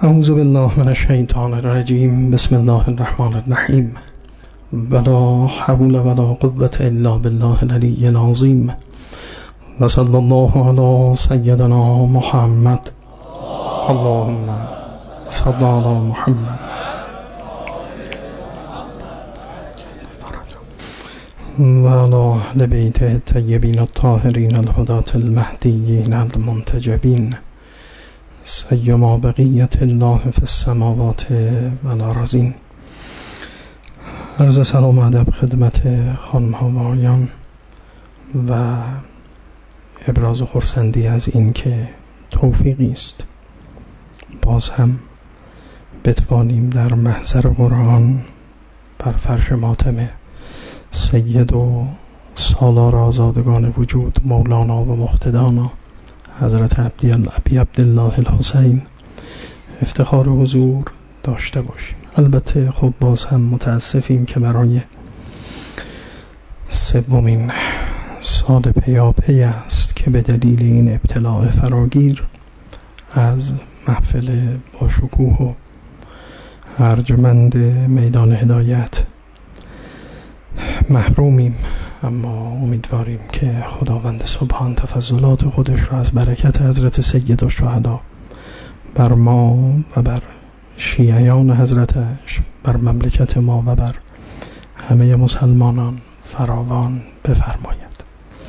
اعوذ بالله من الشیطان الرجیم. بسم الله الرحمن الرحیم. ولا حول ولا قوة الا بالله العلی العظیم. و صلی الله علی سیدنا محمد. اللهم صل علی محمد و علی اهل بیته الطیبین الطاهرین الهداة المهدیین المنتجبین، سیما بقیت الله فی السماوات و الارضین. عرض سلام و ادب خدمت خانم ها و آقایان و ابراز خرسندی از این که توفیقی است باز هم بتوانیم در محضر قرآن بر فرش ماتم سید و سالار آزادگان وجود مولانا و مقتدانا حضرت ابی عبدالله الحسین افتخار حضور داشته باشیم. البته خب باز هم متاسفیم که برای سومین سال پیاپی است که به دلیل این ابتلاع فراگیر از محفل با شکوه و ارجمند میدان هدایت محرومیم، اما امیدواریم که خداوند سبحان تفضلات خودش را از برکت حضرت سید الشهدا بر ما و بر شیعیان حضرتش، بر مملکت ما و بر همه مسلمانان فراوان بفرماید.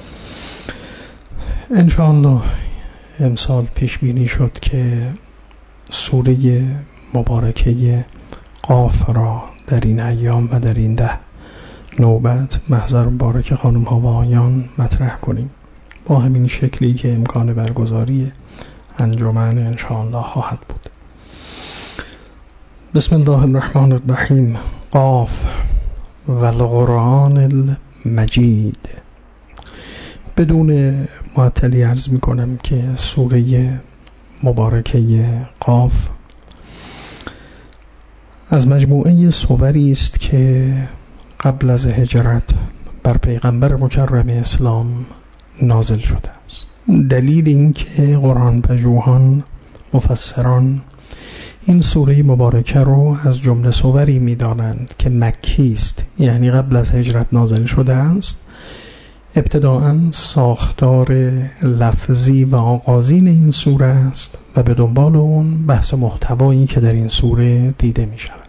انشاءالله امسال پیش بینی شد که سوره مبارکه قاف را در این ایام و در این 10 نوبت محضر مبارک خانم ها و آقایان مطرح کنیم با همین شکلی که امکان برگزاری انجمن انشاءالله خواهد بود. بسم الله الرحمن الرحیم. قاف و القرآن المجید. بدون معطلی عرض می کنم که سوره مبارکه قاف از مجموعه سوری است که قبل از هجرت بر پیغمبر مکرم اسلام نازل شده است. دلیل این که قرآن پژوهان مفسران این سوره مبارکه رو از جمله سوری می دانند که مکی است، یعنی قبل از هجرت نازل شده است. ابتداءً ساختار لفظی و آغازین این سوره است و به دنبال اون بحث محتوایی که در این سوره دیده می شود.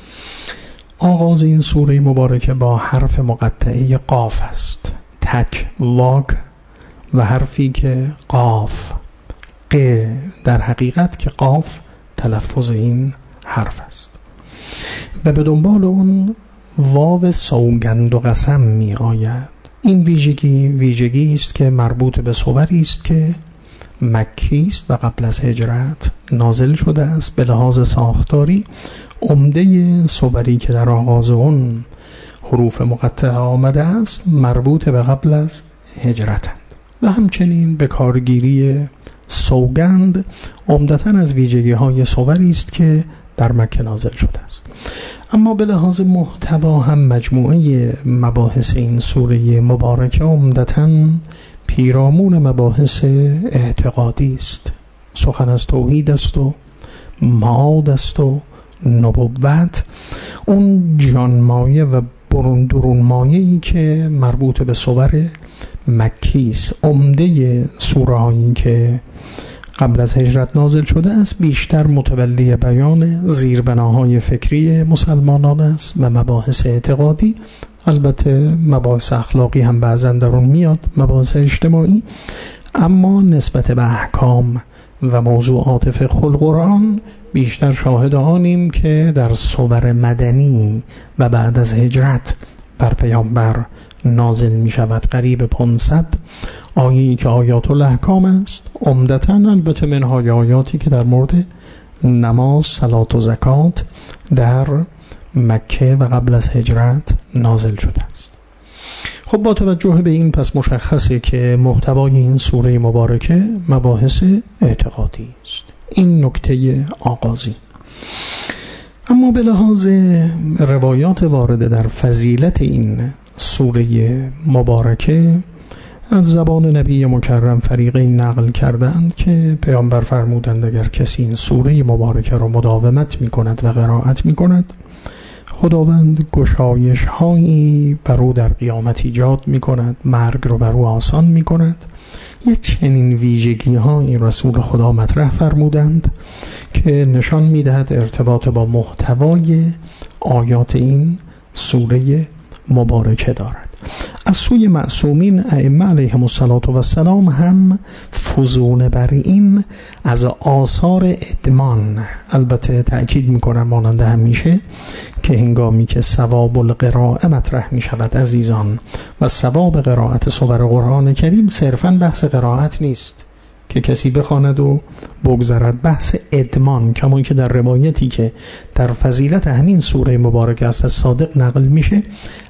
آغاز این سوره مبارکه با حرف مقطعه قاف است، تک لاگ، و حرفی که قاف ق در حقیقت که قاف تلفظ این حرف است و به دنبال اون واو سوگند و قسم می آید. این ویژگی است که مربوط به سوری است که مکی است و قبل از هجرت نازل شده است. به لحاظ ساختاری عمده سوری که در آغاز اون حروف مقطعه آمده است مربوط به قبل از هجرتند و همچنین به کارگیری سوگند عمدتاً از ویژگی های سوری است که در مکه نازل شده است. اما به لحاظ محتوا هم مجموعه مباحث این سوره مبارکه عمدتاً پیرامون مباحث اعتقادی است. سخن از توحید است و معاد است و نبوت، اون جانمایه و درون مایه‌ای که مربوط به سور مکی است. عمده سوره هایی که قبل از هجرت نازل شده است بیشتر متولی بیان زیربناهای فکری مسلمانان است و مباحث اعتقادی. البته مباحث اخلاقی هم بعضا در اون میاد، مباحث اجتماعی، اما نسبت به احکام و موضوعات فقه القرآن بیشتر شاهد آنیم که در سور مدنی و بعد از هجرت بر پیامبر نازل می شود. قریب 500 آیه‌ای که آیات الاحکام است، عمدتاً البته منهای آیاتی که در مورد نماز، صلات و زکات در مکه و قبل از هجرت نازل شده است. خب با توجه به این پس مشخصه که محتوای این سوره مبارکه مباحث اعتقادی است. این نکته آغازی. اما به لحاظ روایات وارده در فضیلت این سوره مبارکه از زبان نبی مکرم فریقین نقل کردند که پیامبر فرمودند اگر کسی این سوره مبارکه را مداومت می کند و قرائت می کند، خداوند گشایش هایی بر او در قیامت ایجاد می کند، مرگ رو بر او آسان می کند. یه چنین ویژگی هایی رسول خدا مطرح فرمودند که نشان می دهد ارتباط با محتوای آیات این سوره مبارکه دارد. از سوی معصومین ائمه علیهم السلام هم فزون بر این از آثار ادمان، البته تأکید میکنم مانند همیشه که هنگامی که ثواب القراءه مطرح می شود عزیزان و ثواب قرائت سور قرآن کریم صرفاً بحث قرائت نیست که کسی بخواند و بگذرد، بحث ادمان، کما که در روایتی که در فضیلت همین سوره مبارکه است از صادق نقل میشه،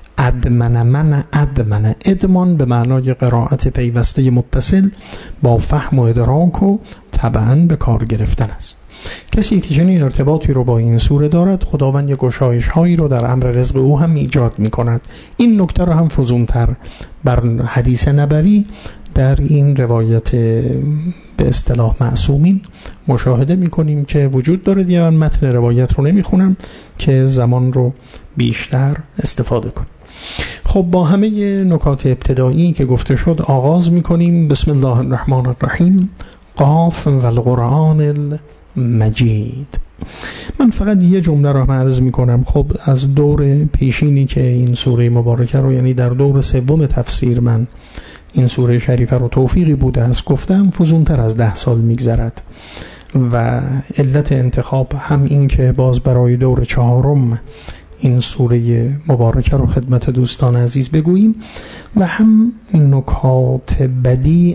ادمان به معنای قرائت پیوسته متصل با فهم و ادراک و طبعاً به کار گرفتن است. کسی که چنین ارتباطی رو با این سوره دارد، خداوند یک گشایش هایی رو در امر رزق او هم ایجاد می کند. این نکته رو هم فزونتر بر حدیث نبوی در این روایت به اصطلاح معصومین مشاهده می کنیم که وجود داره. دیگه من متن روایت رو نمی خونم که زمان رو بیشتر استفاده کنیم. خب با همه نکات ابتدایی که گفته شد آغاز می کنیم. بسم الله الرحمن الرحیم. قاف و القرآن المجید. من فقط یه جمله را عرض می کنم. خب از دور پیشینی که این سوره مبارکه رو، یعنی در دور سوم تفسیر من این سوره شریفه رو توفیقی بوده است گفتم فزونتر از 10 سال میگذرد و علت انتخاب هم این که باز برای دور 4م این سوره مبارکه رو خدمت دوستان عزیز بگوییم و هم نکات بدیع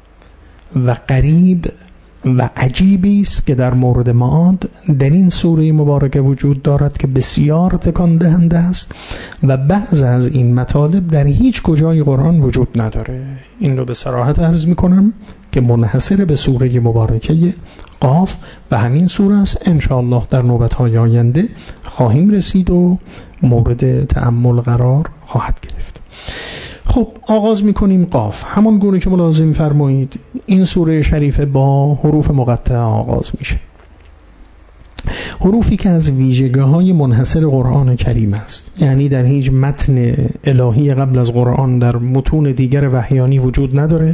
و قریب و عجیبی است که در مورد معاد در این سوره مبارکه وجود دارد که بسیار تکان دهنده است و بعض از این مطالب در هیچ کجای قرآن وجود نداره. این رو به صراحت عرض می کنم که منحصر به سوره مبارکه قاف و همین سوره است. انشاءالله در نوبت‌های آینده خواهیم رسید و مورد تأمل قرار خواهد گرفت. خب آغاز میکنیم قاف. همان گونه که ملاحظه فرمایید این سوره شریفه با حروف مقطعه آغاز میشه، حروفی که از ویژگی‌های منحصر قرآن کریم است، یعنی در هیچ متن الهی قبل از قرآن در متون دیگر وحیانی وجود نداره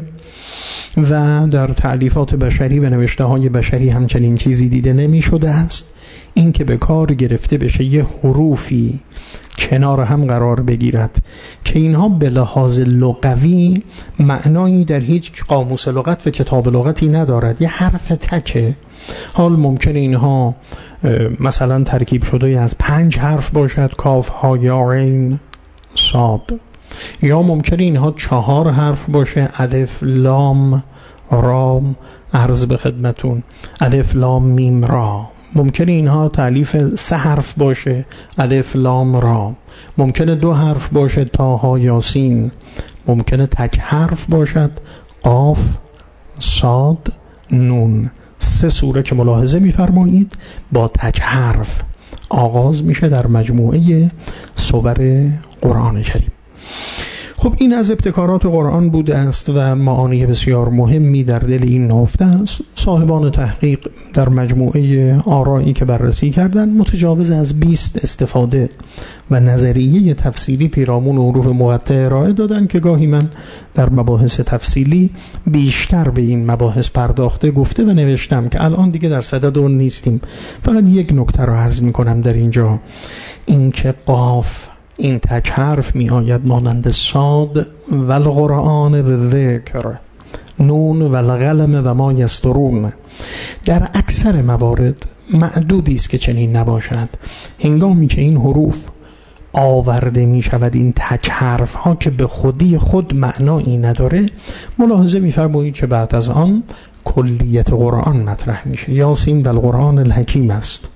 و در تألیفات بشری و نوشته‌های بشری همچنین چیزی دیده نمی شده است. این که به کار گرفته بشه یه حروفی کنار هم قرار بگیرد که اینها به لحاظ لغوی معنایی در هیچ قاموس لغت و کتاب لغتی ندارد، یه حرف تکه. حال ممکنه اینها مثلا ترکیب شده از 5 حرف باشد، کاف ها یا عین صاد، یا ممکنه اینها 4 حرف باشه، الف لام را، عرض به خدمتون الف لام میم را. ممکنه اینها تألیف 3 حرف باشه، الف لام را. ممکنه 2 حرف باشه، تا ها یاسین. ممکنه تک حرف باشد، قاف صاد نون. 3 سوره که ملاحظه می‌فرمایید با تک حرف آغاز میشه در مجموعه سور قرآن کریم. خب این از ابتکارات قرآن بوده است و معانی بسیار مهمی در دل این نهفته است. صاحبان تحقیق در مجموعه آرایی که بررسی کردند متجاوز از 20 استفاده و نظریه تفسیری پیرامون حروف مقطعه ارائه دادند که گاهی من در مباحث تفصیلی بیشتر به این مباحث پرداخته گفته و نوشتم که الان دیگه در صدد اون نیستیم. فقط یک نکته رو عرض می‌کنم در اینجا، این که قاف این تک حرف می آید مانند صاد و القرآن الذکر، نون و القلم و ما یسطرون. در اکثر موارد معدودی است که چنین نباشد. هنگامی که این حروف آورده می شود، این تک حرف ها که به خودی خود معنایی نداره، ملاحظه می فرمایید که بعد از آن کلیت قرآن مطرح میشه. یاسین و القرآن الحکیم است،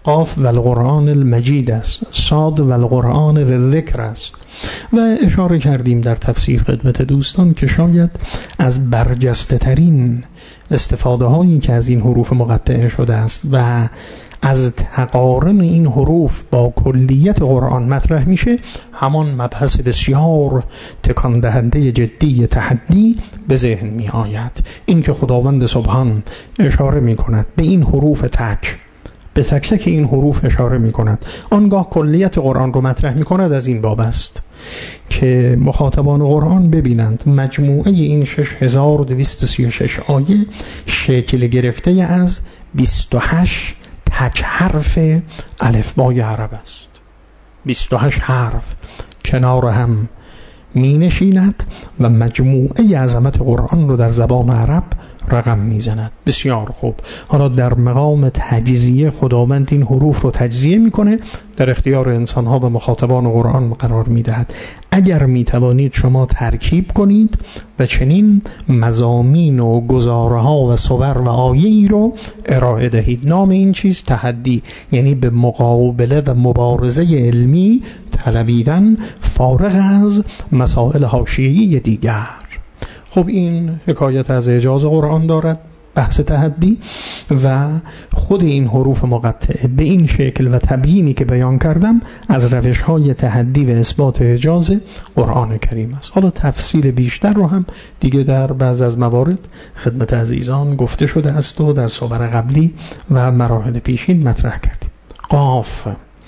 قاف و القرآن المجید است، صاد و القرآن ذکر است. و اشاره کردیم در تفسیر خدمت دوستان که شاید از برجسته ترین استفاده هایی که از این حروف مقطعه شده است و از تقارن این حروف با کلیت قرآن مطرح میشه همان مبحث بسیار تکان دهنده جدی تحدی به ذهن می آید. این که خداوند سبحان اشاره می کند به این حروف تک، به تک تک این حروف اشاره می کند، آنگاه کلیت قرآن رو مطرح می کند، از این باب است که مخاطبان قرآن ببینند مجموعه این 6236 آیه شکل گرفته از 28 تک حرف الفبای عرب است. 28 حرف کنار هم می نشیند و مجموعه عظمت قرآن رو در زبان عرب رقم می زند. بسیار خوب. حالا در مقام تجزیه خداوند این حروف رو تجزیه می کنه، در اختیار انسان ها و مخاطبان قرآن قرار می دهد. اگر می توانید شما ترکیب کنید و چنین مضامین و گزاره ها و صور و آیه‌ای رو ارائه دهید. نام این چیز تحدی، یعنی به مقابله و مبارزه علمی طلبیدن فارغ از مسائل حاشیه‌ای دیگر. خب این حکایت از اعجاز قرآن دارد، بحث تحدی، و خود این حروف مقطعه به این شکل و تبیینی که بیان کردم از روش‌های تحدی و اثبات اعجاز قرآن کریم است. حالا تفصیل بیشتر رو هم دیگه در بعض از موارد خدمت عزیزان گفته شده است و در صور قبلی و مراحل پیشین مطرح کردیم. قاف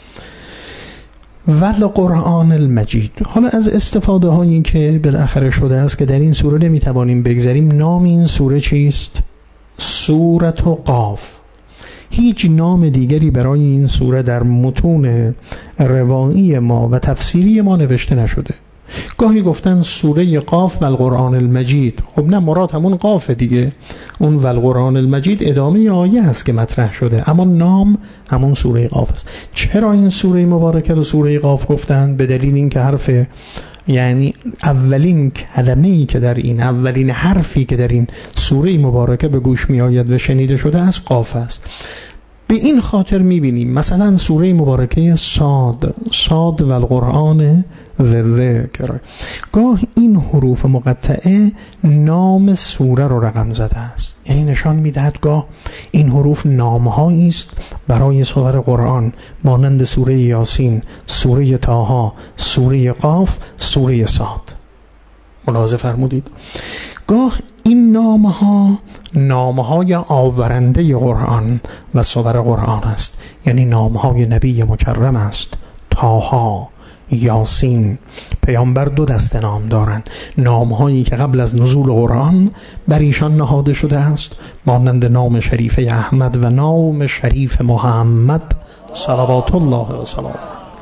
والقرآن المجید. حالا از استفاده هایی که بالاخره شده است که در این سوره نمیتوانیم بگذریم، نام این سوره چیست؟ سورة قاف. هیچ نام دیگری برای این سوره در متون روایی ما و تفسیری ما نوشته نشده. گاهی گفتن سوره قاف و القرآن المجید. خب نه، مراد همون قاف دیگه، اون و القرآن المجید ادامه آیه هست که مطرح شده، اما نام همون سوره قاف است. چرا این سوره مبارکه رو سوره قاف گفتن؟ به دلیل اینکه حرف، یعنی اولین کلمه‌ای که در این، اولین حرفی که در این سوره مبارکه به گوش می آید و شنیده شده از قاف است. به این خاطر می‌بینیم مثلا سوره مبارکه صاد و القرآن ذکر، گاه این حروف مقطعه نام سوره رو رقم زده است، یعنی نشان می‌دهد گاه این حروف نام‌هایی است برای سور قرآن، مانند سوره یاسین، سوره طه، سوره قاف، سوره صاد. ملاحظه فرمودید؟ گاه این نامهای آورنده قرآن و سور قرآن است، یعنی نامهای نبی مکرم است. طه، یاسین، پیامبر دو دسته نام دارند، نامهایی که قبل از نزول قرآن بر ایشان نهاده شده است، مانند نام شریف احمد و نام شریف محمد صلوات الله و سلام.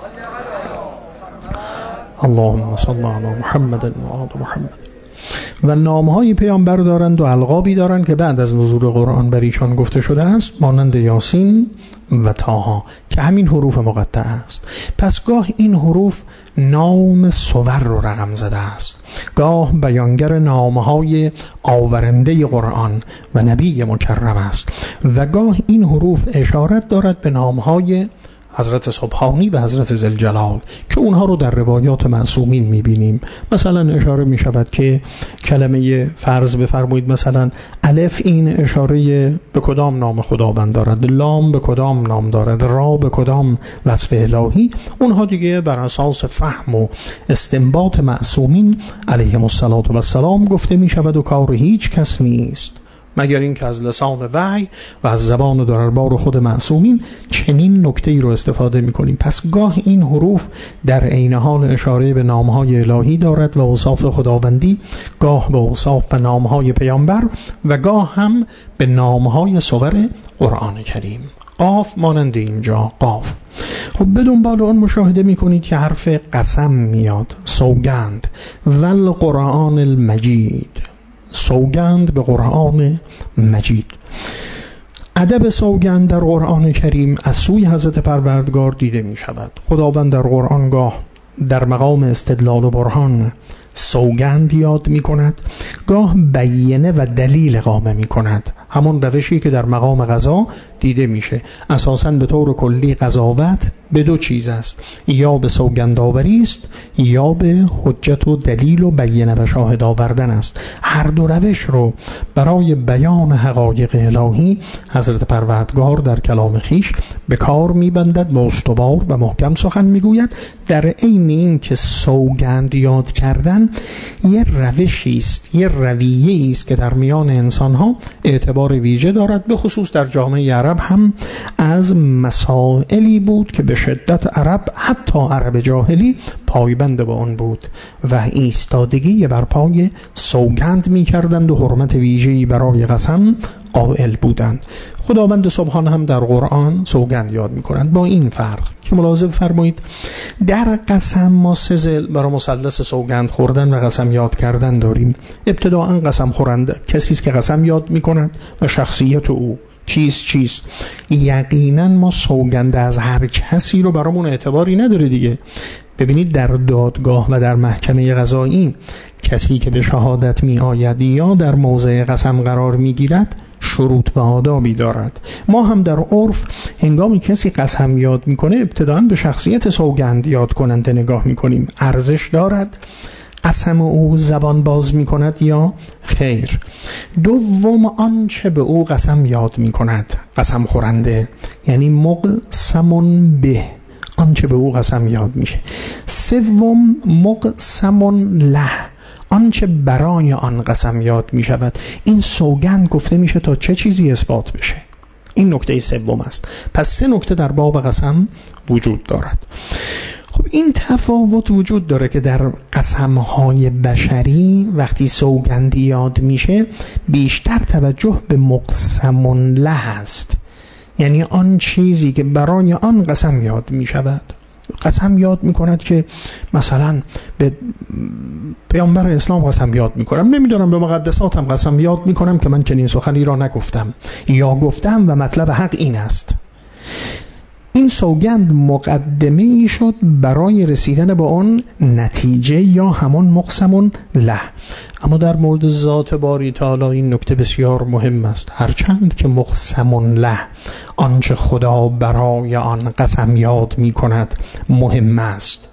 اللهم صل علی محمد و آل محمد. و نامهای پیامبر دارند و القابی دارند که بعد از نزول قرآن بر ایشان گفته شده است، مانند یاسین و طه که همین حروف مقطعه است. پس گاه این حروف نام سور رو رقم زده است، گاه بیانگر نامهای آورنده قرآن و نبی مکرم است، و گاه این حروف اشارت دارد به نامهای حضرت سبحانی و حضرت ذوالجلال که اونها رو در روایات معصومین میبینیم. مثلا اشاره میشود که کلمه فرض بفرمایید مثلا الف، این اشاره به کدام نام خداوند دارد، لام به کدام نام دارد، را به کدام وصف الهی، اونها دیگه بر اساس فهم و استنباط معصومین علیهم السلام گفته میشود و کار هیچ کس نیست مگر این که از لسان وحی و از زبان دربار خود معصومین چنین نکته‌ای رو استفاده می‌کنیم. پس گاه این حروف در عین حال اشاره به نام‌های الهی دارد و اوصاف خداوندی، گاه به اوصاف و نام‌های پیامبر و گاه هم به نام‌های سور قرآن کریم. قاف مانند اینجا قاف. خب به دنبال اون مشاهده می‌کنید که حرف قسم میاد، سوگند، والقرآن المجید، سوگند به قرآن مجید. ادب سوگند در قرآن کریم از سوی حضرت پروردگار دیده می شود. خداوند در قرآن گاه در مقام استدلال و برهان سوگند یاد می کند، گاه بیینه و دلیل اقامه می کند. همون روشی که در مقام قضا دیده میشه. اساساً به طور کلی قضاوت به دو چیز است، یا به سوگندآوری است یا به حجت و دلیل و بینه و شاهد آوردن است. هر دو روش رو برای بیان حقایق الهی حضرت پروردگار در کلام خویش به کار میبندد و استوار و محکم سخن میگوید. در عین این که سوگند یاد کردن یه روشی است، یه رویه‌ای است که در میان انسان‌ها اعتبار ویژه دارد، به خصوص در جامعه عرب هم از مسائلی بود که به شدت عرب، حتی عرب جاهلی، پایبند به آن بود و ایستادگی بر پای سوگند می‌کردند و حرمت ویژه‌ای برای قسم قائل بودند. خداوند سبحان هم در قرآن سوگند یاد می‌کنند، با این فرق که ملاحظه فرمایید در قسم ما سه ضلع برای مثلث سوگند خوردن و قسم یاد کردن داریم. ابتداءً قسم خورنده کسی است که قسم یاد می‌کند و شخصیت او چیست. یقینا ما سوگند از هر کسی رو برامون اعتباری نداره دیگه. ببینید در دادگاه و در محکمه قضایی کسی که به شهادت می آید یا در موضع قسم قرار می گیرد شروط و آدابی دارد. ما هم در عرف هنگامی کسی قسم یاد می کنه ابتداً به شخصیت سوگند یاد کننده نگاه می کنیم. ارزش دارد قسم او زبان باز می کند یا خیر. دوم آنچه به او قسم یاد می کند، قسم خورنده یعنی مقسم به، آنچه به او قسم یاد میشه. سوم مقسم له، آنچه برای آن قسم یاد می شود. این سوگند گفته میشه تا چه چیزی اثبات بشه. این نکته سوم است. پس سه نکته در باب قسم وجود دارد. خب این تفاوت وجود داره که در قسم‌های بشری وقتی سوگندی یاد میشه بیشتر توجه به مقسم له است، یعنی آن چیزی که برای آن قسم یاد می شود. قسم یاد می کند که مثلا به پیامبر اسلام قسم یاد می کنم، نمیدونم به مقدساتم قسم یاد می کنم که من چنین سخنی را نگفتم یا گفتم و مطلب حق این است. این سوگند مقدمه ای شد برای رسیدن به آن نتیجه یا همون مقسم له. اما در مورد ذات باری تعالی این نکته بسیار مهم است. هرچند که مقسم له، آنچه خدا برای آن قسم یاد می کند، مهم است،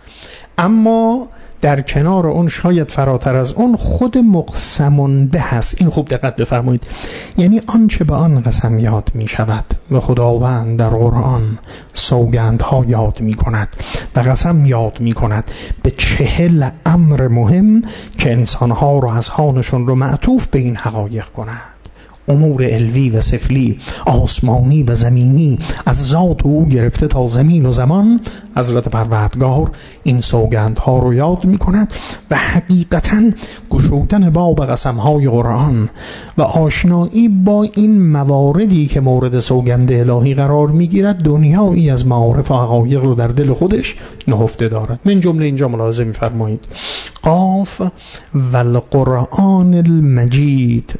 اما در کنار اون شاید فراتر از اون خود مقسم به هست. این خوب دقت بفرمایید، یعنی آنچه به آن قسم یاد می شود و خداوند در قرآن سوگندها یاد می کند و قسم یاد می کند به 40 امر مهم که انسانها رو از حالشون رو معطوف به این حقایق کند. امور علوی و سفلی، آسمانی و زمینی، از ذات او گرفته تا زمین و زمان، حضرت پروردگار این سوگندها رو یاد می کند و حقیقتاً گشودن باب قسمهای قرآن و آشنایی با این مواردی که مورد سوگند الهی قرار می گیرد دنیایی از معارف و حقایق رو در دل خودش نهفته دارد. من جمله اینجا ملاحظه می فرمایید قاف و القرآن المجید،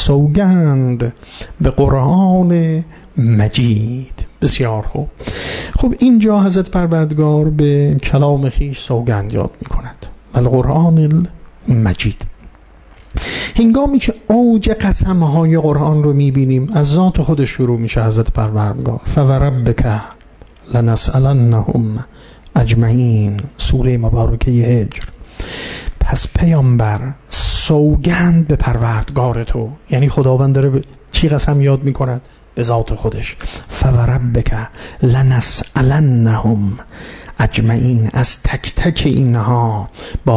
سوگند به قرآن مجید. بسیار خوب. خب اینجا حضرت پروردگار به کلام خویش سوگند یاد می کند، القرآن المجید. هنگامی که اوج قسمهای قرآن رو می بینیم از ذات خودش شروع میشه حضرت پروردگار، فوربک لنسألنهم اجمعین، سوره مبارکه هجر. پس پیامبر سوگند به پروردگار تو، یعنی خداوند داره به چی قسم یاد می کند؟ به ذات خودش. فوربک لنسألنهم اجمعین، از تک تک اینها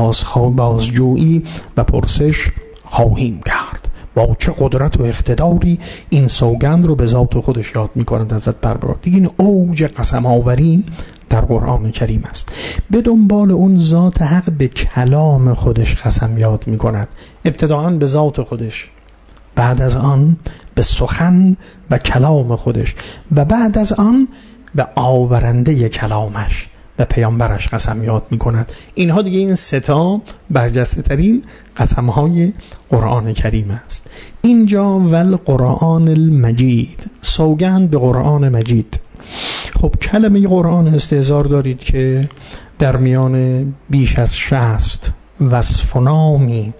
بازجویی و پرسش خواهیم کرد. با چه قدرت و اقتداری این سوگند رو به ذات خودش یاد می کند حضرت پروردگار. دیگه این اوج قسم آوری در قرآن کریم است. به دنبال اون ذات حق به کلام خودش قسم یاد می کند، ابتداعاً به ذات خودش، بعد از آن به سخن و کلام خودش و بعد از آن به آورنده کلامش و پیامبرش قسم یاد می کند. اینها دیگه این ستا برجسته ترین قسم های قرآن کریم است. اینجا والقرآن المجید، سوگند به قرآن مجید. خب کلمه قرآن استحضار دارید که در میان بیش از 60 وصف و نامی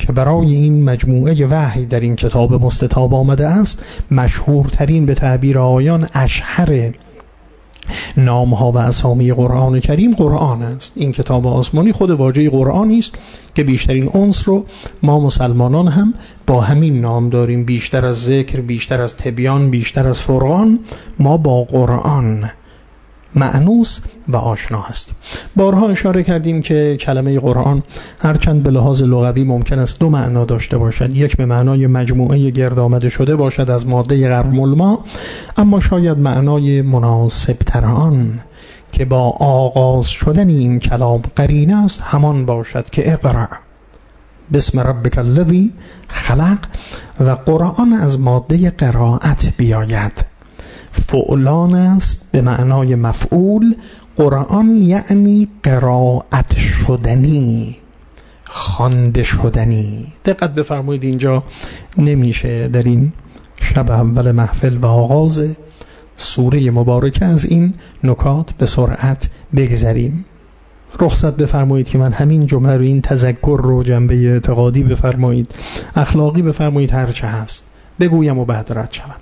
که برای این مجموعه وحی در این کتاب مستطاب آمده است، مشهورترین به تعبیر آیان اشهر نامها و اسامی قرآن کریم قرآن است. این کتاب آسمانی خود واژه قرآنی است که بیشترین انس رو ما مسلمانان هم با همین نام داریم. بیشتر از ذکر، بیشتر از تبیان، بیشتر از فرقان، ما با قرآن مأنوس و آشنا هستیم. بارها اشاره کردیم که کلمه قرآن هرچند به لحاظ لغوی ممکن است دو معنا داشته باشد، یک به معنای مجموعه گرد آمده شده باشد از ماده قرم الماء، اما شاید معنای مناسب تر آن که با آغاز شدن این کلام قرینه است همان باشد که اقرأ بسم ربک الذی خلق، و قرآن از ماده قرائت بیاید. فعلان است به معنای مفعول. قرآن یعنی قرائت شدنی، خوانده شدنی. دقت بفرمایید اینجا نمیشه در این شب اول محفل و آغاز سوره مبارکه از این نکات به سرعت بگذریم. رخصت بفرمایید که من همین جمله رو، این تذکر رو، جنبه اعتقادی بفرمایید، اخلاقی بفرمایید، هر چه هست بگویم و بعد رد شوم.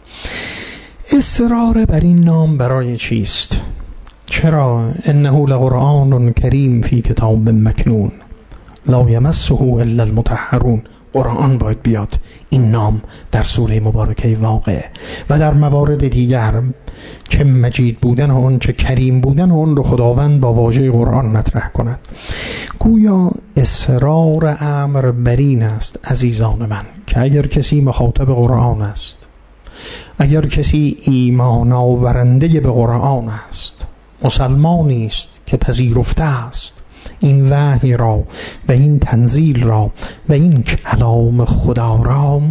اصرار بر این نام برای چیست؟ چرا؟ انه لقرآن کریم فی کتاب مکنون لا یمسه الا المطهرون. قرآن باید بیاد، این نام در سوره مبارکه واقع و در موارد دیگر چه مجید بودن اون چه کریم بودن اون رو خداوند با واژه قرآن مطرح کند. گویا اصرار امر بر این است عزیزان من که اگر کسی مخاطب قرآن است، اگر کسی ایمان آورنده به قرآن است، مسلمانی است که پذیرفته است این وحی را و این تنزیل را و این کلام خدا را،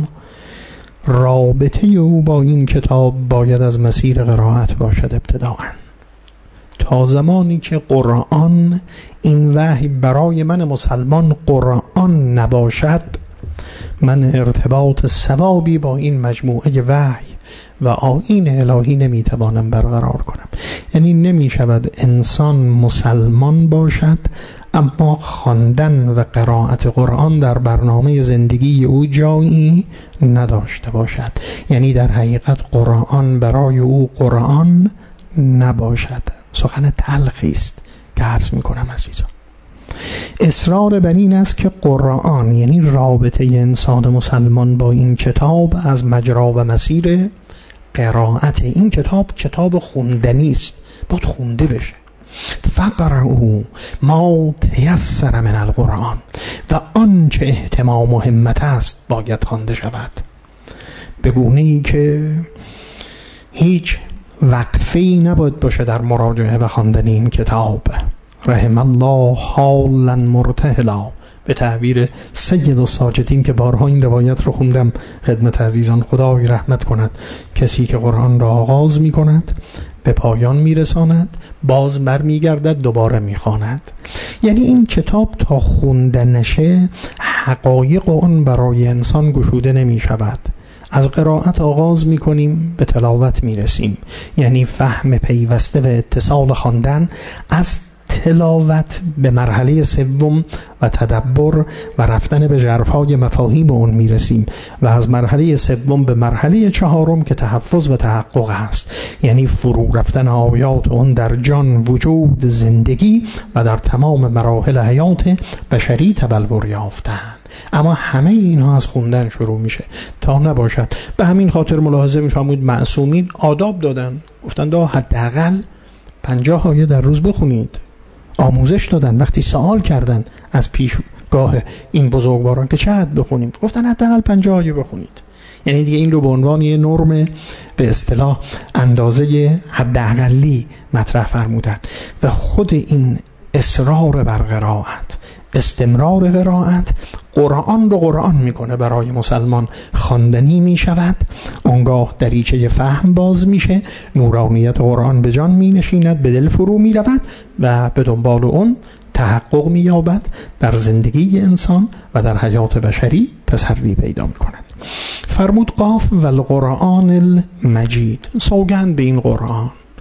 رابطه او با این کتاب باید از مسیر قرائت باشد ابتداءً. تا زمانی که قرآن، این وحی برای من مسلمان قرآن نباشد، من ارتباط ثوابی با این مجموعه وحی و آیین الهی نمیتوانم برقرار کنم. یعنی نمیشود انسان مسلمان باشد اما خواندن و قرائت قرآن در برنامه زندگی او جایی نداشته باشد. یعنی در حقیقت قرآن برای او قرآن نباشد. سخن تلخی است که عرض میکنم عزیزان. اصرار بر این است که قرآن، یعنی رابطه انسان مسلمان با این کتاب، از مجرا و مسیر قرائت این کتاب خوندنی است، باید خونده بشه. فقرؤوا ما تیسر من القرآن، و آنچه اهتمام و همت است باید خوانده شود، به گونه‌ای که هیچ وقفه‌ای نباید باشه در مراجعه و خواندن این کتاب. رحم الله حالا مرتهلا، به تعبیر سید الساجدین که بارها این روایت رو خوندم خدمت عزیزان، خدای رحمت کند کسی که قرآن را آغاز می کند، به پایان می رساند، باز بر می گردد، دوباره می خواند. یعنی این کتاب تا خونده نشه حقایق آن برای انسان گشوده نمی شود. از قرائت آغاز می کنیم، به تلاوت می رسیم. یعنی فهم پیوسته و اتصال خواندن، از تلاوت به مرحله سوم و تدبر و رفتن به ژرفای مفاهیم اون میرسیم و از مرحله سوم به مرحله چهارم که تحفظ و تحقق است، یعنی فرو رفتن آیات اون در جان، وجود، زندگی و در تمام مراحل حیات بشری تبلور یافتن. اما همه اینها از خوندن شروع میشه تا نباشد. به همین خاطر ملاحظه میفرمایید معصومین آداب دادن، گفتن حداقل 50 آیه در روز بخونید. آموزش دادن، وقتی سوال کردن از پیشگاه این بزرگواران که چه حد بخونیم، گفتن حداقل 50 آیه بخونید. یعنی دیگه این رو به عنوان یه نرم، به اصطلاح اندازه حداقلی مطرح فرمودن. و خود این اصرار بر قرائت، استمرار قرائت، قرآن رو قرآن میکنه برای مسلمان، خواندنی میشود، اونگاه دریچه فهم باز میشه، نورانیت قرآن به جان مینشیند، به دل فرو میرود و به دنبال اون تحقق مییابد، در زندگی انسان و در حیات بشری تسری پیدا میکند. فرمود قاف و القرآن المجید، سوگند به این قرآن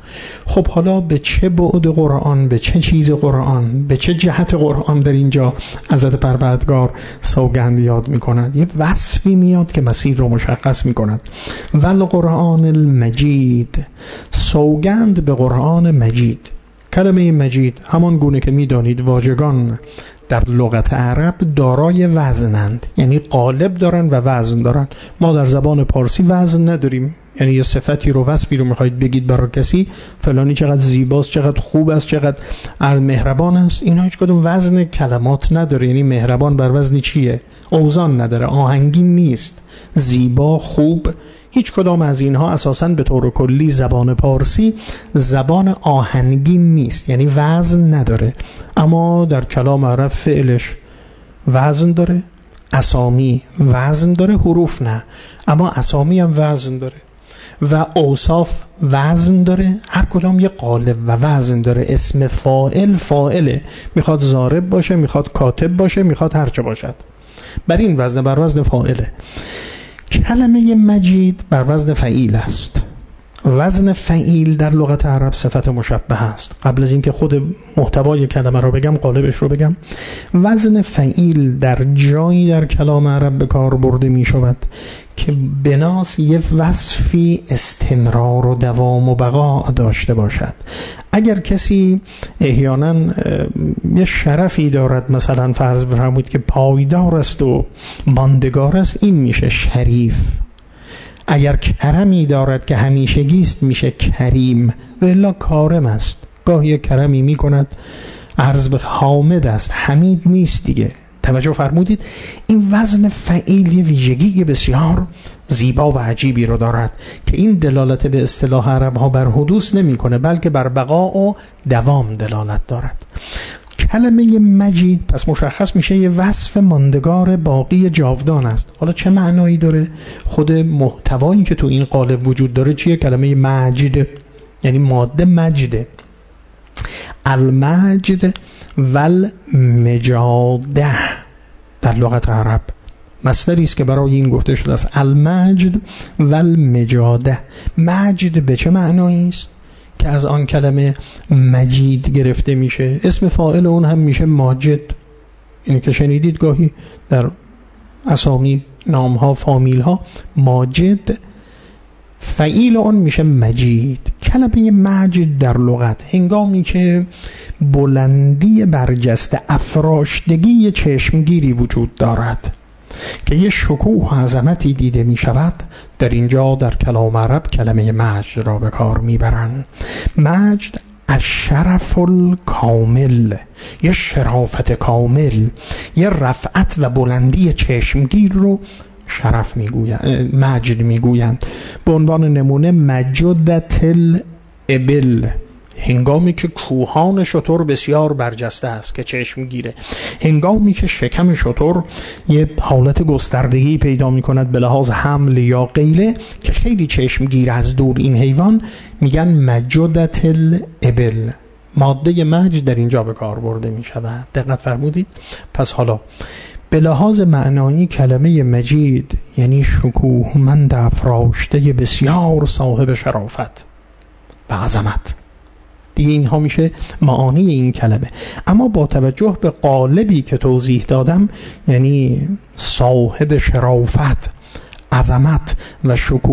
خب حالا به چه بعد قرآن، به چه چیز قرآن، به چه جهت قرآن در اینجا حضرت پروردگار سوگند یاد میکند؟ یه وصفی میاد که مسیر رو مشخص میکند. والقرآن المجید، سوگند به قرآن مجید. کلمه مجید همان گونه که میدانید واژگان در لغت عرب دارای وزنند، یعنی قالب دارن و وزن دارن. ما در زبان پارسی وزن نداریم، یعنی یه صفتی رو، وصفی رو میخواید بگید برای کسی، فلانی چقدر زیباست، چقدر خوب است، چقدر مهربان است، اینا هیچ کدوم وزن کلمات نداره. یعنی مهربان بر وزن چیه؟ اوزان نداره، آهنگین نیست، زیبا، خوب، هیچ کدام از اینها اساساً به طور کلی زبان پارسی زبان آهنگین نیست، یعنی وزن نداره. اما در کلام عرب فعلش وزن داره، اسامی وزن داره، حروف نه، اما اسامی هم وزن داره و اوصاف وزن داره. هر کدام یه قالب و وزن داره. اسم فاعل فاعله، میخواد ضارب باشه، میخواد کاتب باشه، میخواد هرچه باشد، بر این وزن، بر وزن فاعله. کلمه مجید بر وزن فعیل است. وزن فعیل در لغت عرب صفت مشبه است. قبل از اینکه خود محتوای کلمه رو بگم، قالبش رو بگم، وزن فعیل در جایی در کلام عرب به کار برده می شود که بناس یه وصفی استمرار و دوام و بقا داشته باشد. اگر کسی احیانا یه شرفی دارد، مثلا فرض بفرمایید که پایدار است و ماندگار است، این میشه شریف. اگر کرمی دارد که همیشگی است، میشه کریم، و الا کارم است. گاهی کرمی میکند، عرض به حامد است، حمید نیست دیگه. توجه فرمودید؟ این وزن فعیل یه ویژگی بسیار زیبا و عجیبی رو دارد که این دلالت به اصطلاح عرب ها بر حدوث نمی کنه، بلکه بر بقا و دوام دلالت دارد. کلمه مجید پس مشخص میشه یه وصف ماندگار باقی جاودان است. حالا چه معنایی داره؟ خود محتوایی که تو این قالب وجود داره چیه؟ کلمه مجد، یعنی ماده مجده. المجد والمجاده در لغت عرب مصدری است که برای این گفته شده است. المجد والمجاده. مجد به چه معنایی است که از آن کلمه مجید گرفته میشه؟ اسم فاعل اون هم میشه ماجد. اینی که شنیدید گاهی در اسامی، نامها، فامیلها ماجد، فعیل اون میشه مجید. کلمه مجد در لغت هنگامی که بلندی برجسته، افراشتگی چشمگیری وجود دارد که یه شکوه و عظمتی دیده می شود، در اینجا در کلام عرب کلمه مجد را به کار می برند. مجد الشرف الکامل، یه شرافت کامل، یه رفعت و بلندی چشمگیر رو شرف میگویند، مجد میگویند. به عنوان نمونه مجدت الابل، هنگامی که کوهان شتر بسیار برجسته است که چشم گیره، هنگامی که شکم شتر یه حالت گستردگی پیدا می کند به لحاظ حمل یا غیره که خیلی چشم گیره از دور این حیوان، میگن مجدت الابل. ماده مجد در اینجا به کار برده می شود. دقت فرمودید؟ پس حالا به لحاظ معنایی کلمه مجید یعنی شکوهمند، افراشته، بسیار صاحب شرافت و عظمت. دیگه اینها میشه معانی این کلمه. اما با توجه به قالبی که توضیح دادم، یعنی صاحب شرافت، عظمت و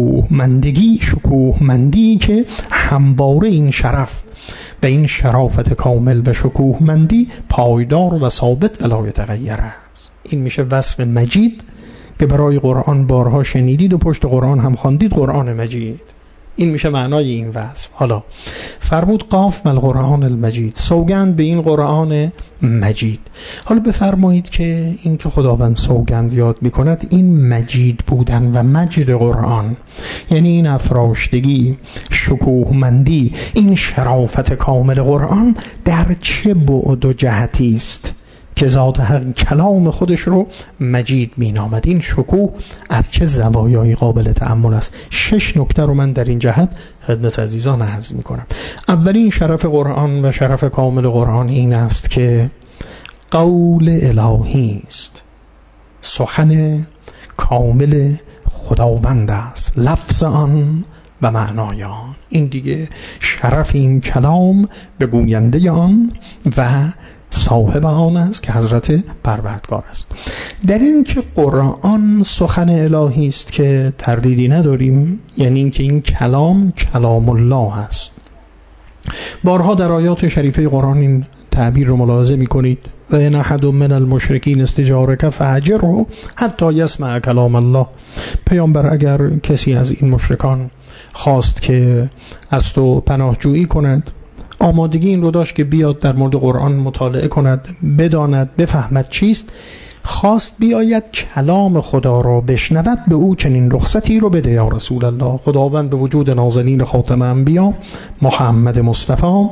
شکوهمندی که همواره این شرف و این شرافت کامل و شکوهمندی پایدار و ثابت و لا یتغیر است. این میشه وصف مجید که برای قرآن بارها شنیدید و پشت قرآن هم خواندید، قرآن مجید. این میشه معنای این وصف. حالا فرمود قاف والقرآن المجید، سوگند به این قرآن مجید. حالا بفرمایید که این که خداوند سوگند یاد میکند، این مجید بودن و مجد قرآن، یعنی این افراشتگی، شکوهمندی، این شرافت کامل قرآن در چه بعد و جهتی است که ذات حق کلام خودش رو مجید مینامد؟ این شکوه از چه زوایایی قابل تأمل است؟ 6 نکته رو من در این جهت خدمت عزیزان عرض میکنم. اولین شرف قرآن و شرف کامل قرآن این است که قول الهی است، سخن کامل خداوند است. لفظ آن و معنای آن. این دیگه شرف این کلام به گوینده آن و صاحب آن است که حضرت پروردگار است. در این که قرآن سخن الهی است که تردیدی نداریم، یعنی این که این کلام کلام الله است. بارها در آیات شریفه قرآن این تعبیر رو ملاحظه می‌کنید: و ان احد من المشرکین استجارک فاجره حتی یسمع کلام الله. پیامبر اگر کسی از این مشرکان خواست که از تو پناهجویی کند، آمادگی این رو داشت که بیاد در مورد قرآن مطالعه کند، بداند، بفهمد چیست، خواست بیاید کلام خدا را بشنود، به او چنین رخصتی رو بده یا رسول الله. خداوند به وجود نازنین خاتم انبیا محمد مصطفی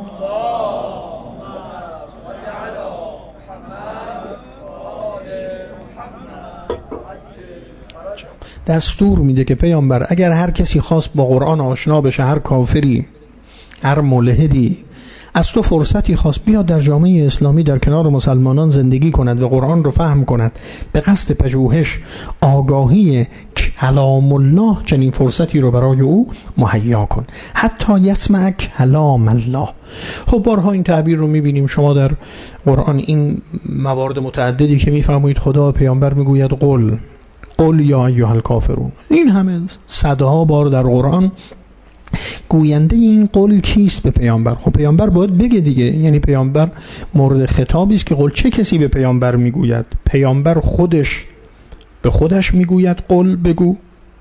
دستور میده که پیامبر اگر هر کسی خواست با قرآن آشنا بشه، هر کافری، هر ملحدی از تو فرصتی خواست بیاد در جامعه اسلامی در کنار مسلمانان زندگی کند و قرآن رو فهم کند به قصد پژوهش آگاهی کلام الله، چنین فرصتی رو برای او مهیا کن. حتی یسمع کلام الله. خب بارها این تعبیر رو میبینیم شما در قرآن، این موارد متعددی که میفرمایید خدا پیامبر میگوید قل یا ایها الکافرون. این همه صدها بار در قرآن گوینده این قول کیست به پیامبر؟ خب پیامبر باید بگه دیگه. یعنی پیامبر مورد خطابی است که قول چه کسی به پیامبر میگوید؟ پیامبر خودش به خودش میگوید قول بگو،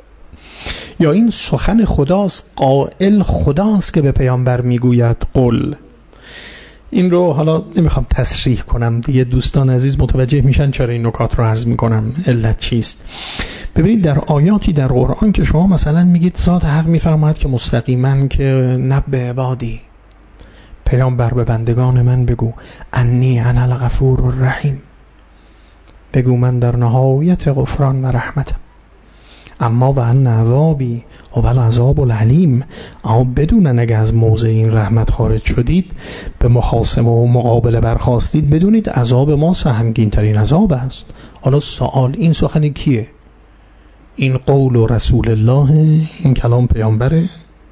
یا این سخن خداست، قائل خداست که به پیامبر میگوید قول؟ این رو حالا نمیخوام تصریح کنم دیگه، دوستان عزیز متوجه میشن چرا این نکات رو عرض میکنم، علت چیست. ببینید در آیاتی در قرآن که شما مثلا میگید ذات حق میفرماید که مستقیما که نبع عبادی، پیامبر به بندگان من بگو انی انا الغفور الرحیم، بگو من در نهایت غفران و رحمتم، اما و ان عذابی و العذاب العلیم. اما بدونن اگه از موضع این رحمت خارج شدید، به مخاصمه و مقابله برخاستید، بدونید عذاب ما سهمگین ترین عذاب است. حالا سوال، این سخن کیه؟ این قول و رسول الله، این کلام پیامبره؟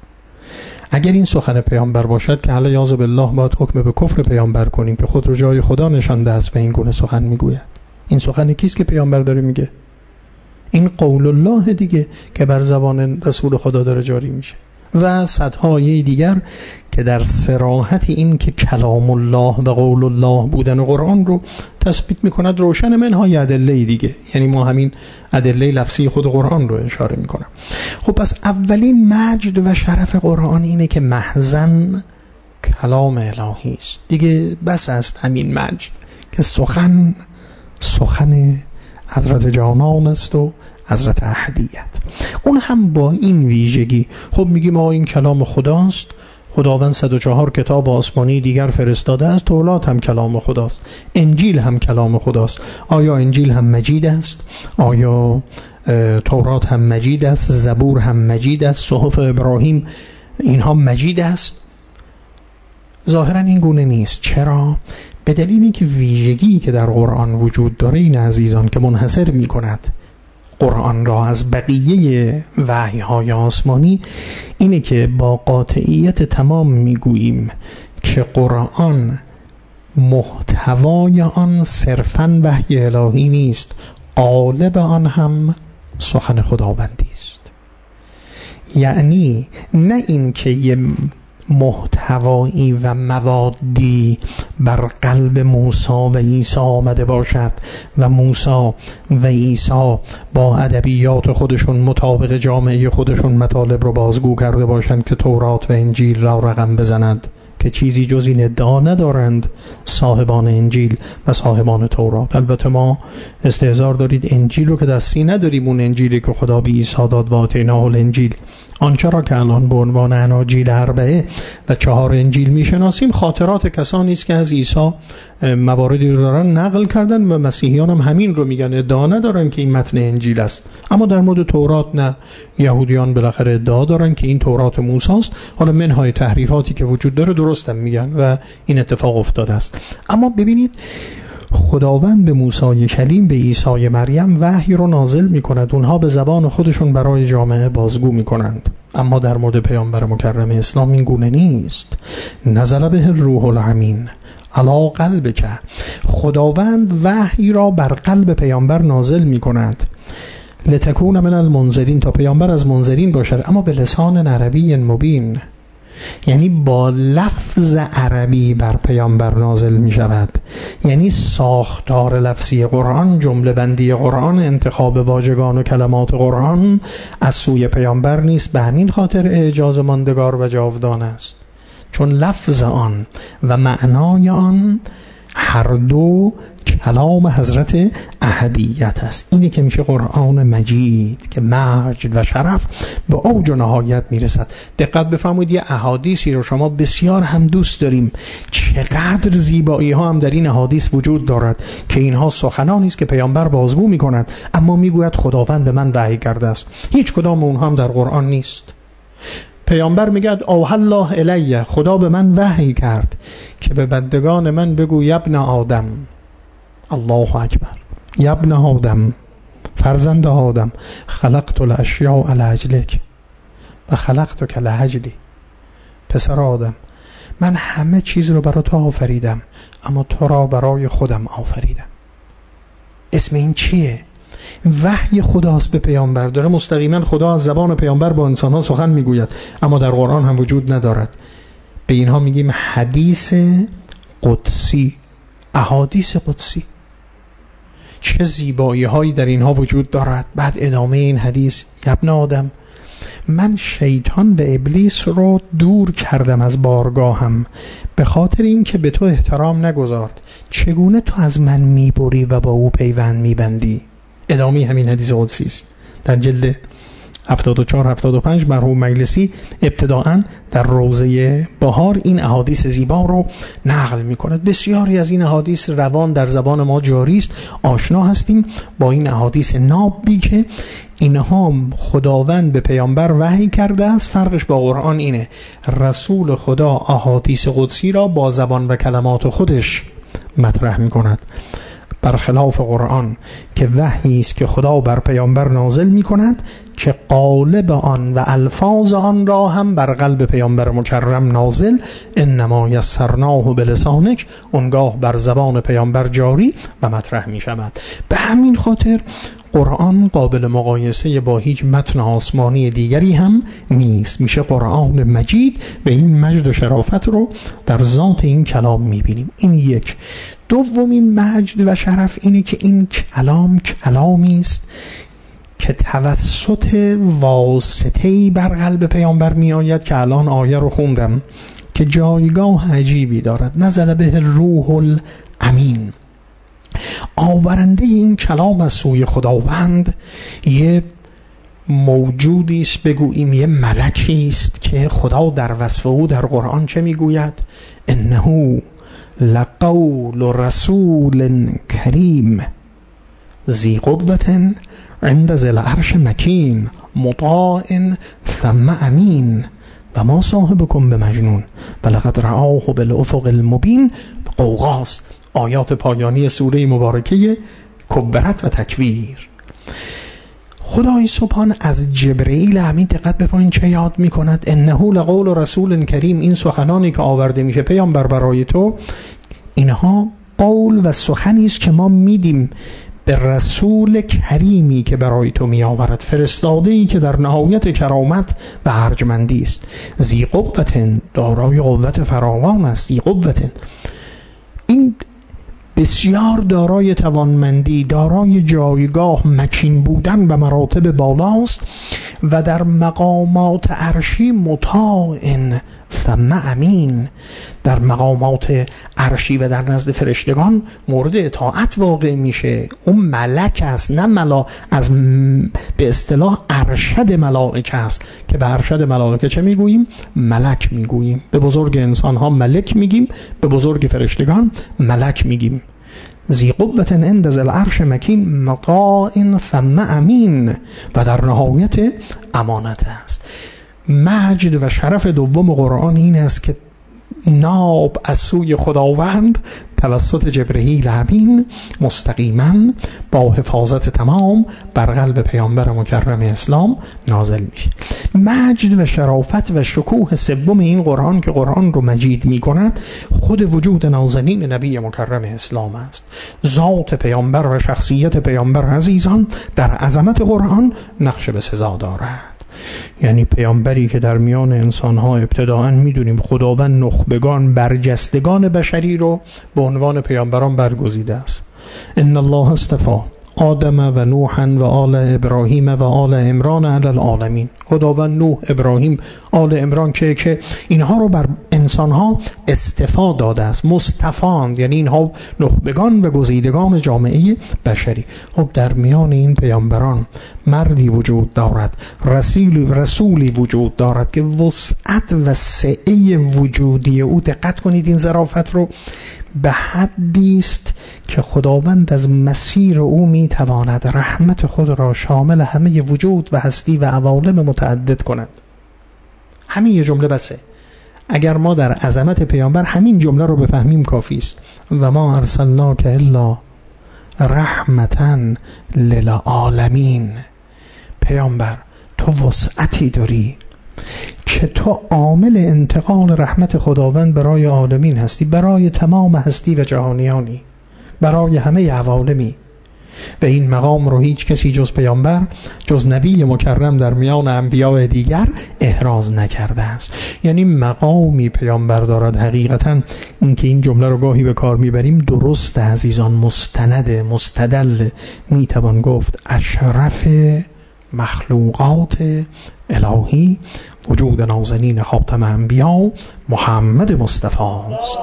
اگر این سخن پیامبر باشد که علی یعذ بالله باید حکم به کفر پیامبر کنیم که خود رو جای خدا نشانده است و این گونه سخن میگوید. این سخن کیست که پیامبر داره میگه؟ این قول الله دیگه که بر زبان رسول خدا داره جاری میشه. و صدها آیه دیگر که در صراحت این که کلام الله و قول الله بودن قرآن رو تثبیت میکند، روشن منهای ادله دیگه. یعنی ما همین ادله لفظی خود قرآن رو اشاره میکنم. خب پس اولین مجد و شرف قرآن اینه که محضاً کلام الهی است دیگه. بس است همین مجد که سخن حضرت جانان است و حضرت احدیت، اون هم با این ویژگی. خب میگیم این کلام خداست، خداوند 104 کتاب آسمانی دیگر فرستاده است، تورات هم کلام خداست، انجیل هم کلام خداست. آیا انجیل هم مجید است؟ آیا تورات هم مجید است؟ زبور هم مجید است؟ صحف ابراهیم اینها مجید است؟ ظاهرا این گونه نیست. چرا؟ به دلیلی که ویژگی که در قرآن وجود داره این عزیزان که منحصر می کند قرآن را از بقیه وحی‌های آسمانی اینه که با قاطعیت تمام میگوییم که قرآن محتوای آن صرفاً وحی الهی نیست، قالب آن هم سخن خداوندی است. یعنی نه این که یه محتوایی و موادی بر قلب موسی و عیسی آمده باشد و موسی و عیسی با ادبیات خودشون مطابق جامعه خودشون مطالب رو بازگو کرده باشند که تورات و انجیل را رقم بزنند، که چیزی جز این ادعا ندارند صاحبان انجیل و صاحبان تورات. البته ما استحضار دارید انجیل رو که دستی نداریم، اون انجیلی که خدا به عیسی داد و آتیناه الانجیل، آنچه را که الان به عنوان اناجیل 4 و 4 انجیل میشناسیم خاطرات کسانی است که از عیسی مواردی رو دارن نقل کردن و مسیحیان هم همین رو میگن، ادعا ندارن که این متن انجیل است. اما در مورد تورات نه، یهودیان بالاخره ادعا دارن که این تورات موسی است. حالا منهای تحریفاتی که وجود داره درستم میگن و این اتفاق افتاده است. اما ببینید خداوند به موسی کلیم، به عیسی مریم وحی رو نازل میکند، اونها به زبان خودشون برای جامعه بازگو میکنند. اما در مورد پیامبر مکرم اسلام این گونه نیست. نزل به الروح الامین علی قلبک، خداوند وحی را بر قلب پیامبر نازل می کند، لتکون من المنذرین، تا پیامبر از منذرین باشد، اما به لسان عربی مبین، یعنی با لفظ عربی بر پیامبر نازل می شود. یعنی ساختار لفظی قرآن، جمله بندی قرآن، انتخاب واژگان و کلمات قرآن از سوی پیامبر نیست. به همین خاطر اعجاز ماندگار و جاودان است، چون لفظ آن و معنای آن هر دو کلام حضرت احدیت است. اینه که میشه قرآن مجید که مجد و شرف به اوج و نهایت میرسد. دقت بفرمایید، یه احادیثی رو شما بسیار هم دوست داریم، چقدر زیبایی ها هم در این احادیث وجود دارد که اینها سخنانی است که پیامبر بازگو میکند، اما میگوید خداوند به من وحی کرده است. هیچ کدام اونها هم در قرآن نیست. پیامبر میگه اوحی الله الی، خدا به من وحی کرد که به بندگان من بگو یا ابن آدم، الله اکبر، یا ابن آدم، فرزند آدم، خلقت الاشیاء لاجلک و خلقتک لاجلی، پسر آدم من همه چیز رو برای تو آفریدم اما تو را برای خودم آفریدم. اسم این چیه؟ وحی خداست به پیامبر، داره مستقیما خدا از زبان پیامبر با انسان‌ها سخن میگوید، اما در قرآن هم وجود ندارد. به اینها میگیم حدیث قدسی، احادیث قدسی. چه زیبایی هایی در اینها وجود دارد. بعد ادامه این حدیث، ابن آدم، من شیطان و ابلیس رو دور کردم از بارگاهم به خاطر این که به تو احترام نگذارد. چگونه تو از من میبری و با او پیوند میبندی؟ ادامه همین حدیث قدسی است. در جلد 74-75 مرحوم مجلسی ابتداءً در روضه بهار این احادیث زیبا رو نقل می کند. بسیاری از این احادیث روان در زبان ما جاری است، آشنا هستیم با این احادیث نابی که اینها خداوند به پیامبر وحی کرده است. فرقش با قرآن اینه، رسول خدا احادیث قدسی را با زبان و کلمات خودش مطرح می کند، برخلاف قرآن که وحی است که خدا بر پیامبر نازل می کند که قالب آن و الفاظ آن را هم بر قلب پیامبر مکرم نازل، انما یسرناه بلسانک، اونگاه بر زبان پیامبر جاری و مطرح می شود. به همین خاطر قرآن قابل مقایسه با هیچ متن آسمانی دیگری هم نیست. میشه قرآن مجید و این مجد و شرافت رو در ذات این کلام میبینیم. این یک. دومین مجد و شرف اینه که این کلام کلامی است که توسط واسطه‌ای بر قلب پیامبر می آید که الان آیه رو خوندم که جایگاه عجیبی دارد. نزل به الروح الامین، آورنده این کلام از سوی خداوند یه موجودی است، بگوییم یه ملکی است که خدا در وصف او در قرآن چه میگوید؟ انه لقول رسول کریم ذی قوة عند ذی العرش مکین مطاع ثم امین و ما صاحبکم بمجنون ولقد رآه بالافق المبین. قوقاست آیات پایانی سوره مبارکه کبرت و تکویر. خدای سبحان از جبرئیل امین دقت بفرمایید چه یاد میکند؟ انه لقول رسول کریم، این سخنانی که آورده میشه پیامبر برای تو، اینها قول و سخنی است که ما میدیم به رسول کریمی که برای تو می آورد، فرستاده‌ای که در نهایت کرامت و ارجمندی است. ذی قوة، دارای قوت فراوان است. ذی قوة، این بسیار دارای توانمندی، دارای جایگاه، مکین بودن و مراتب بالاست و در مقامات عرشی مطاع ثم امین، در مقامات عرشی و در نزد فرشتگان مورد اطاعت واقع میشه. اون ملک است، نه از به اصطلاح ارشد ملائکه است که به ارشد ملائکه چه میگوییم؟ ملک میگوییم. به بزرگ انسان ها ملک میگیم، به بزرگ فرشتگان ملک میگیم. ذی قوة عند ذی العرش مکین مطاع ثم امین، و در نهایت امانت است. مجد و شرف دوم قرآن این است که ناب از سوی خداوند توسط جبرئیل امین مستقیما با حفاظت تمام بر قلب پیامبر مکرم اسلام نازل میشه. مجد و شرافت و شکوه سوم این قرآن که قرآن رو مجید میکند خود وجود نازنین نبی مکرم اسلام است. ذات پیامبر و شخصیت پیامبر عزیزان در عظمت قرآن نقش به سزا دارد. یعنی پیامبری که در میان انسانها ابتداءً میدونیم خداوند نخبگان برجستگان بشری رو به عنوان پیامبران برگزیده است. ان الله اصطفى آدم و نوحا و آل ابراهیم و آل عمران علی العالمین. خداوند نوح، ابراهیم، آل عمران که اینها رو بر انسانها استفاده داده است. مصطفاند یعنی اینها نخبگان و گزیدگان جامعه بشری. خب در میان این پیامبران مردی وجود دارد، رسولی وجود دارد که وسعت و سعه وجودی او، دقت کنید این ظرافت رو، به حدی است که خداوند از مسیر او میتواند رحمت خود را شامل همه وجود و هستی و عوالم متعدد کند. همین یه جمله بسه. اگر ما در عظمت پیامبر همین جمله رو بفهمیم کافی است. و ما ارسلناک الا رحمتا للعالمین. پیامبر تو وسعتی داری که تو عامل انتقال رحمت خداوند برای عالمین هستی، برای تمام هستی و جهانیانی، برای همه عوالمی. و این مقام رو هیچ کسی جز پیامبر، جز نبی مکرم در میان انبیاء دیگر احراز نکرده است. یعنی مقامی پیامبر دارد. حقیقتا اینکه این جمله رو گاهی به کار میبریم درست عزیزان، مستدل، میتوان گفت اشرف مخلوقات الهی وجود نازنین خاتم انبیا محمد مصطفی است.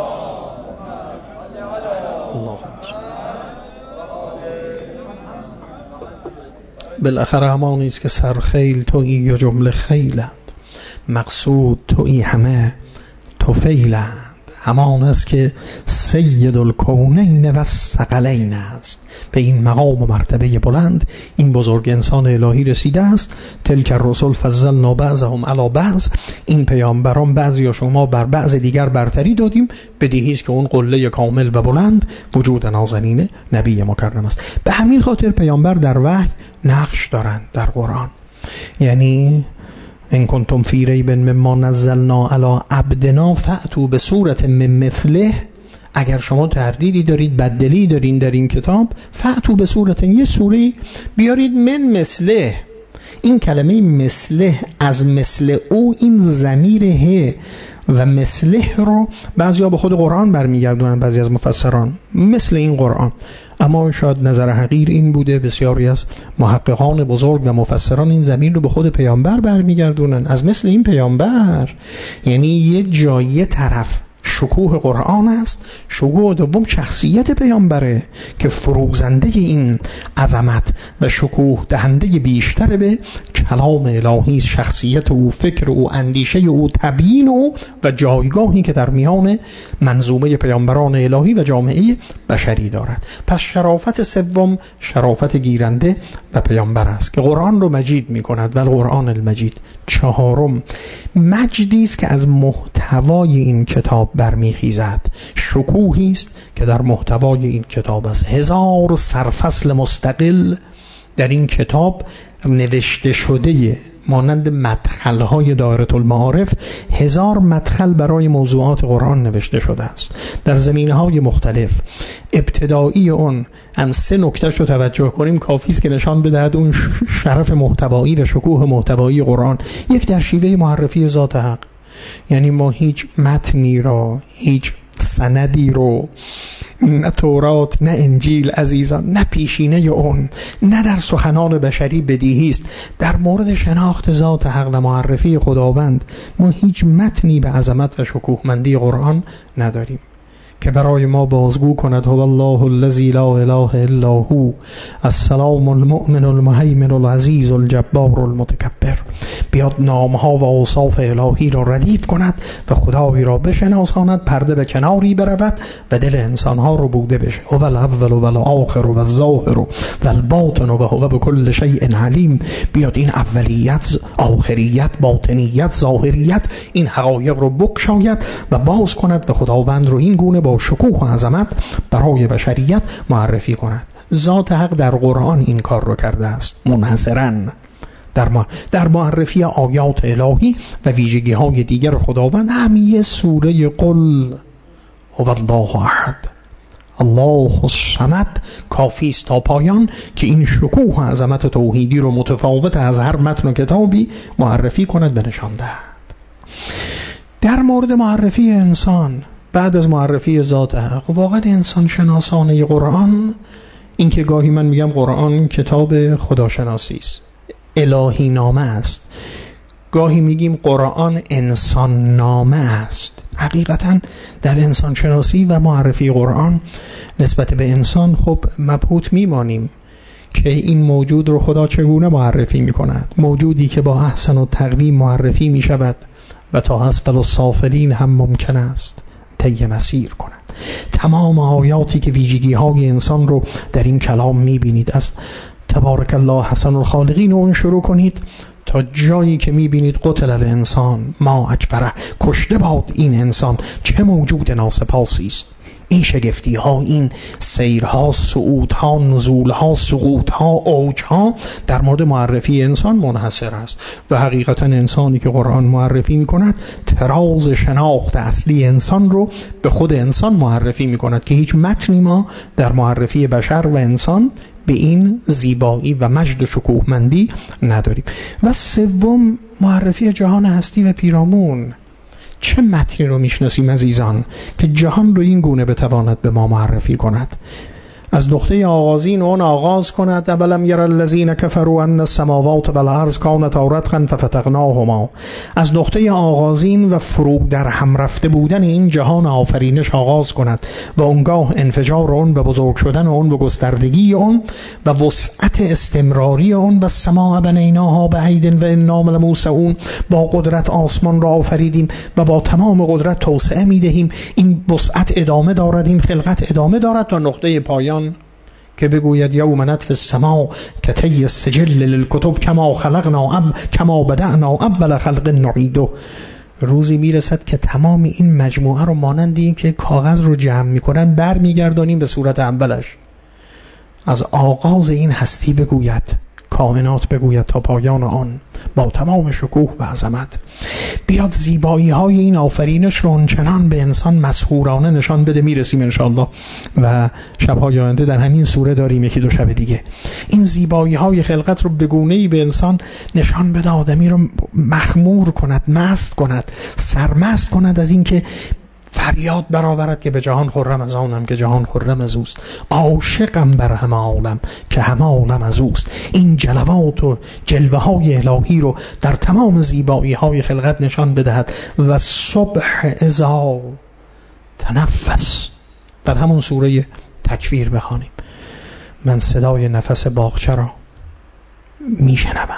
بالاخره همانی است که سرخیل تویی و جمله خیلند، مقصود تویی همه طفیلند. همان است که سید الکونین و الثقلین است. به این مقام و مرتبه بلند این بزرگ انسان الهی رسیده است. تلک الرسل فضلنا بعضهم علی بعض. این پیامبران بعضی یا شما بر بعض دیگر برتری دادیم. بدیهی است که اون قله کامل و بلند وجود نازنین نبی مکرم است. به همین خاطر پیامبر در وحی نقش دارند در قرآن. یعنی ان کنتم فی ریب مما نزلنا علی عبدنا فأتوا بسورة من مثله. اگر شما تردیدی دارید، بدلی دارین در این کتاب، فأتوا بسورة، یه سوره بیارید من مثله. این کلمه مثله از مثل او، این ضمیر ه و مثله رو بعضیا به خود قرآن برمیگردونن، بعضی از مفسران مثل این قرآن. اما شاید نظر حقیر این بوده، بسیاری از محققان بزرگ و مفسران این زمین رو به خود پیامبر برمیگردونن، از مثل این پیامبر. یعنی یه جای طرف شکوه قرآن است، شکوه دوم شخصیت پیامبره که فروزنده این عظمت و شکوه دهنده بیشتر به کلام الهی، شخصیت او، فکر او، اندیشه او، تبیین او و جایگاهی که در میان منظومه پیامبران الهی و جامعه بشری دارد. پس شرافت سوم شرافت گیرنده و پیامبر است که قرآن رو مجید می کند. و القرآن المجید. چهارم مجدی است که از محتوای این کتاب برمیخیزد. شکوهی است که در محتوای این کتاب است. 1000 سرفصل مستقل در این کتاب نوشته شده، مانند مدخل‌های دایره المعارف 1000 مدخل برای موضوعات قرآن نوشته شده است در زمینه‌های مختلف. ابتدایی اون هم 3 نکته‌اش رو توجه کنیم کافی است که نشان بدهد اون شرف محتوایی و شکوه محتوایی قرآن. یک در شیوه معرفی ذات حق، یعنی ما هیچ متنی را، هیچ سندی رو، نه تورات نه انجیل عزیزان، نه پیشینه اون، نه در سخنان بشری بدیهی است در مورد شناخت ذات حق و معرفی خداوند ما هیچ متنی به عظمت و شکوهمندی قرآن نداریم. که برای ما بازگو کند هو الله الذی لا اله الا هو السلام المؤمن المهیمن العزیز الجبار المتکبر. بیاد نامها و اوصاف الهی را ردیف کند و خدایی را بشناساند، پرده به کناری برود و دل انسانها رو بوده بشه. هو الاول و الاخر و الظاهر و الباطن و هو بكل شیء علیم. بیاد این اولیت، آخریت، باطنیت، ظاهریت، این حقایق رو بکشاید و باز کند و خداوند رو این گونه با شکوه و عظمت برای بشریت معرفی کند. ذات حق در قرآن این کار رو کرده است منحصراً در معرفی آیات الهی و ویژگی های دیگر خداوند. همین سوره قل هو الله احد الله الصمد کافی است تا پایان که این شکوه و عظمت توحیدی رو متفاوت از هر متن و کتابی معرفی کند و نشان دهد. در مورد معرفی انسان بعد از معرفی ذات حق، واقعا انسان شناسانه قرآن، این که گاهی من میگم قرآن کتاب خداشناسی است، الهی نامه است، گاهی میگیم قرآن انسان نامه است. حقیقتا در انسان شناسی و معرفی قرآن نسبت به انسان خب مبهوت میمانیم که این موجود رو خدا چگونه معرفی میکند، موجودی که با احسن و تقویم معرفی میشود و تا اسفل السافلین هم ممکن است طی مسیر کند. تمام آیاتی که ویژگی های انسان رو در این کلام میبینید، از تبارک الله حسن الخالقین اون شروع کنید تا جایی که میبینید قتل الانسان ما اکفره، کشته باد این انسان، چه موجود ناسپاسی است. این شگفتی ها، این سیرها، صعودها، نزولها، سقوطها، اوجها در مورد معرفی انسان منحصر است و حقیقتا انسانی که قرآن معرفی می کند تراز شناخت اصلی انسان رو به خود انسان معرفی می کند که هیچ متنی ما در معرفی بشر و انسان به این زیبایی و مجد و شکوهمندی نداریم. و سوم معرفی جهان هستی و پیرامون. چه متنی رو میشناسیم عزیزان که جهان رو این گونه بتواند به ما معرفی کند؟ از نقطه آغازین اون آغاز کند اولم یر الذین کفروا ان السماوات والارض کانتا رتقا ففتقناهما. از نقطه آغازین و فرو در هم رفته بودن این جهان آفرینش آغاز کند و اونگاه انفجار اون و بزرگ شدن اون و گستردگی اون و وسعت استمراری اون. و السماء بنیناها بعید و انا لموسعون. با قدرت آسمان را آفریدیم و با تمام قدرت توسعه میدهیم. این وسعت ادامه دارد، این خلقت ادامه دارد تا نقطه پایان که بگوید یوم نطوی السماء کطی السجل للکتب کما بدأنا اول خلق نعیده. روزی میرسد که تمام این مجموعه رو مانند این که کاغذ رو جمع میکنن برمیگردانیم به صورت اولش. از آغاز این هستی بگوید، کائنات بگوید تا پایان آن با تمام شکوه و عظمت. بیاد زیبایی های این آفرینش رو اونچنان به انسان مسحورانه نشان بده. میرسیم انشاءالله و شب‌های آینده در همین سوره داریم یکی دو شب دیگه. این زیبایی های خلقت رو به گونه‌ای به انسان نشان بده، آدمی رو مخمور کند، مست کند، سرمست کند از این که فریاد برآورد که به جهان خرم از آنم که جهان خرم از اوست، عاشقم بر همه عالم که همه عالم از اوست. این جلوات و جلوه های الهی رو در تمام زیبایی های خلقت نشان بدهد. و صبح اذا تنفس، در همون سوره تکویر بخوانیم، من صدای نفس باغچه را میشنوم.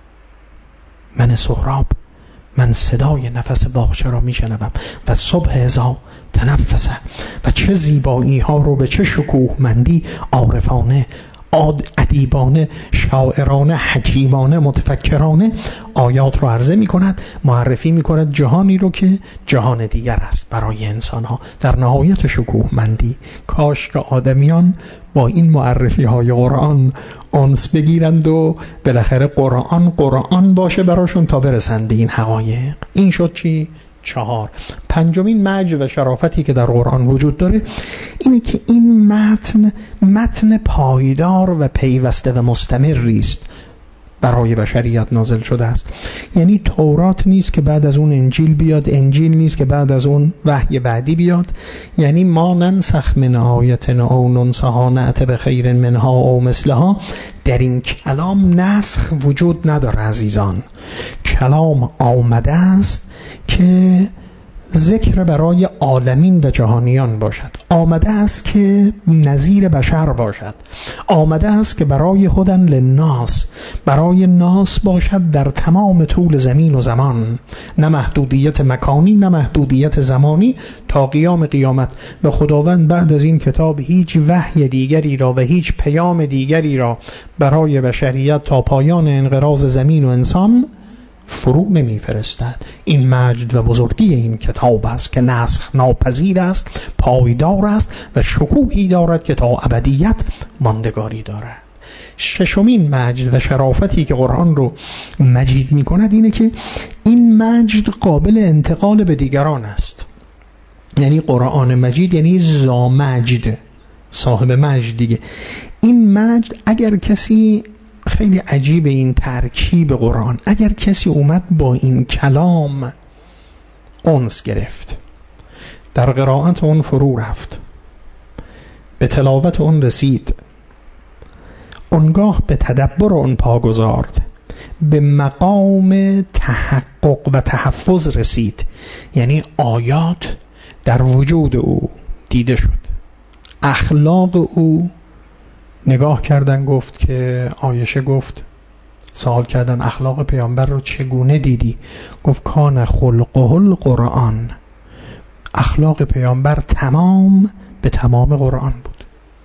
من سهراب، من صدای نفس باغچه را میشنوم. و صبح اذا تنفسه. و چه زیبایی ها رو به چه شکوهمندی عارفانه، ادیبانه، شاعرانه، حکیمانه، متفکرانه آیات رو عرضه می کند، معرفی می کند جهانی رو که جهان دیگر است برای انسان ها در نهایت شکوهمندی. کاش که آدمیان با این معرفی های قرآن انس بگیرند و بالاخره قرآن باشه براشون تا برسند به این حقایق. این شد چی؟ 4. پنجمین مجد و شرافتی که در قرآن وجود داره اینه که این متن پایدار و پیوسته و مستمری است برای بشریت نازل شده است. یعنی تورات نیست که بعد از اون انجیل بیاد، انجیل نیست که بعد از اون وحی بعدی بیاد. یعنی ما ننسخ من آیت او ننسها نأت بخیر منها او مثلها. در این کلام نسخ وجود نداره عزیزان. کلام آمده است که ذکر برای عالمین و جهانیان باشد، آمده است که نظیر بشر باشد، آمده است که برای هدن للناس، برای ناس باشد در تمام طول زمین و زمان، نه محدودیت مکانی نه محدودیت زمانی، تا قیام قیامت. و خداوند بعد از این کتاب هیچ وحی دیگری را و هیچ پیام دیگری را برای بشریت تا پایان انقراض زمین و انسان فرو نمی فرستد. این مجد و بزرگی این کتاب است که نسخ ناپذیر است، پایدار است و شکوهی دارد که تا ابدیت ماندگاری دارد. ششمین مجد و شرافتی که قرآن رو مجید می کند اینه که این مجد قابل انتقال به دیگران است. یعنی قرآن مجید یعنی ذا مجد، صاحب مجد دیگه. این مجد اگر کسی، خیلی عجیب این ترکیب قرآن، اگر کسی اومد با این کلام انس گرفت، در قرائت اون فرو رفت، به تلاوت اون رسید، اونگاه به تدبر اون پا گذارد، به مقام تحقق و تحفظ رسید، یعنی آیات در وجود او دیده شد، اخلاق او نگاه کردن، گفت که عایشه گفت، سوال کردن اخلاق پیامبر رو چگونه دیدی؟ گفت کان خلقه القرآن، اخلاق پیامبر تمام به تمام قرآن بود.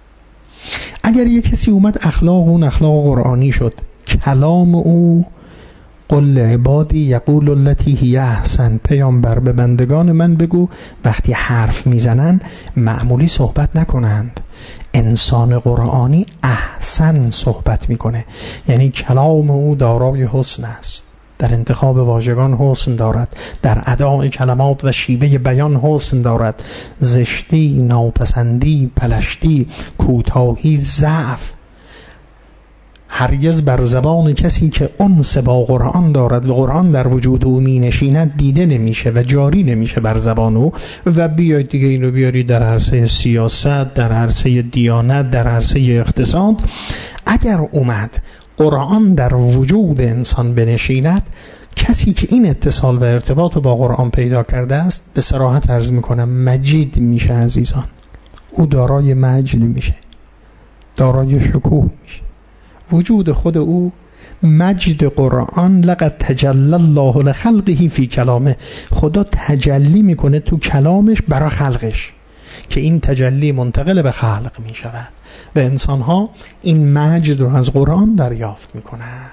اگر یک کسی اومد اخلاق اون اخلاق قرآنی شد، کلام او قل عبادی یقول التی هی احسن، پیامبر به بندگان من بگو وقتی حرف میزنن معمولی صحبت نکنند، انسان قرآنی احسن صحبت میکنه، یعنی کلام او دارای حسن است، در انتخاب واژگان حسن دارد، در اداء کلمات و شیوه بیان حسن دارد، زشتی، ناپسندی، پلشتی، کوتاهی، ضعف هرگز بر زبان کسی که انس با قرآن دارد و قرآن در وجود او می نشیند دیده نمیشه و جاری نمیشه بر زبان او. و بیاید دیگه اینو بیاری در عرصه سیاست، در عرصه دیانت، در عرصه اقتصاد. اگر اومد قرآن در وجود انسان بنشیند، کسی که این اتصال و ارتباط با قرآن پیدا کرده است، به صراحت عرض میکنم مجید میشه عزیزان. او دارای مجد میشه، دارای شکوه میشه. وجود خود او مجد قرآن، لقد تجلی الله لخلقه فی کلامه، خدا تجلی میکنه تو کلامش برای خلقش که این تجلی منتقل به خلق میشود و انسانها این مجد رو از قرآن دریافت میکنن.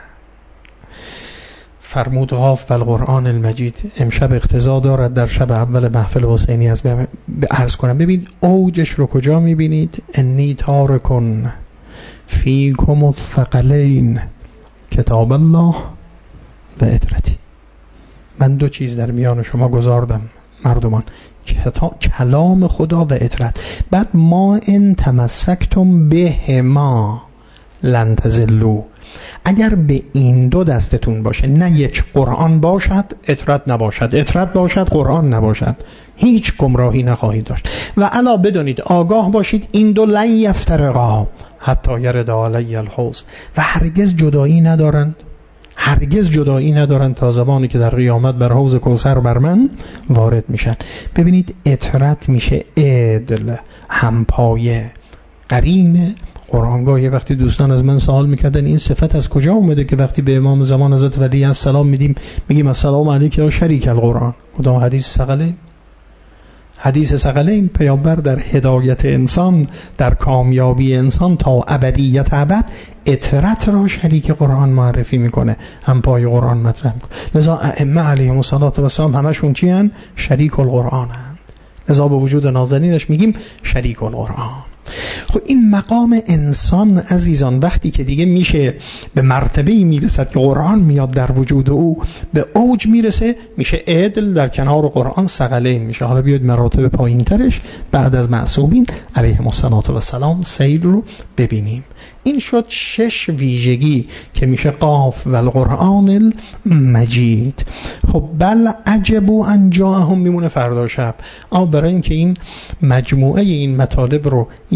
فرمود قاف و القرآن المجید. امشب اقتضا دارد در شب اول محفل حسینی از عرض کنم. ببین اوجش رو کجا میبینید؟ انی تارکن فیکم الثقلین کتاب الله و اطرتی. من دو چیز در میان شما گذاردم مردمان، کلام خدا و اطرت. بعد ما ان تمسکتم بهما لن تضلوا، اگر به این دو دستتون باشه، نه یک قرآن باشد اطرت نباشد، اطرت باشد قرآن نباشد، هیچ گمراهی نخواهید داشت. و الا بدانید، آگاه باشید، این دو لن یفترقا حتی یرد علی الحوض، و هرگز جدایی ندارند، هرگز جدایی ندارند تا زمانی که در قیامت بر حوض کوثر بر من وارد میشن. ببینید اطرت میشه عدل، همپایه، قرین قرآن. یه وقتی دوستان از من سوال میکردن این صفت از کجا اومده که وقتی به امام زمان حضرت ولی السلام میدیم میگیم السلام علیک یا شریک القرآن؟ کدام حدیث ثقلین؟ حدیث ثقلین. پیامبر در هدایت انسان، در کامیابی انسان تا ابدیت ابد، اطرت را شریک قرآن معرفی میکنه، هم پای قرآن مطرح میکنه. لذا ائمه علیهم السلام همشون چی هن؟ شریک القرآن هن. لذا به وجود نازنینش میگیم شریک القرآن. خب این مقام انسان عزیزان وقتی که دیگه میشه به مرتبه‌ای میرسد که قرآن میاد در وجود او، به اوج میرسه، میشه عدل در کنار قرآن ثقلین میشه. حالا بیاید مراتب پایین ترش بعد از معصومین علیهم السلام سیر رو ببینیم. این شد 6 ویژگی که میشه قاف و القرآن المجید. خب بل عجبوا ان جاءهم، میمونه فردا شب. اما برای اینکه این مجموعه این مطالب رو یه مرور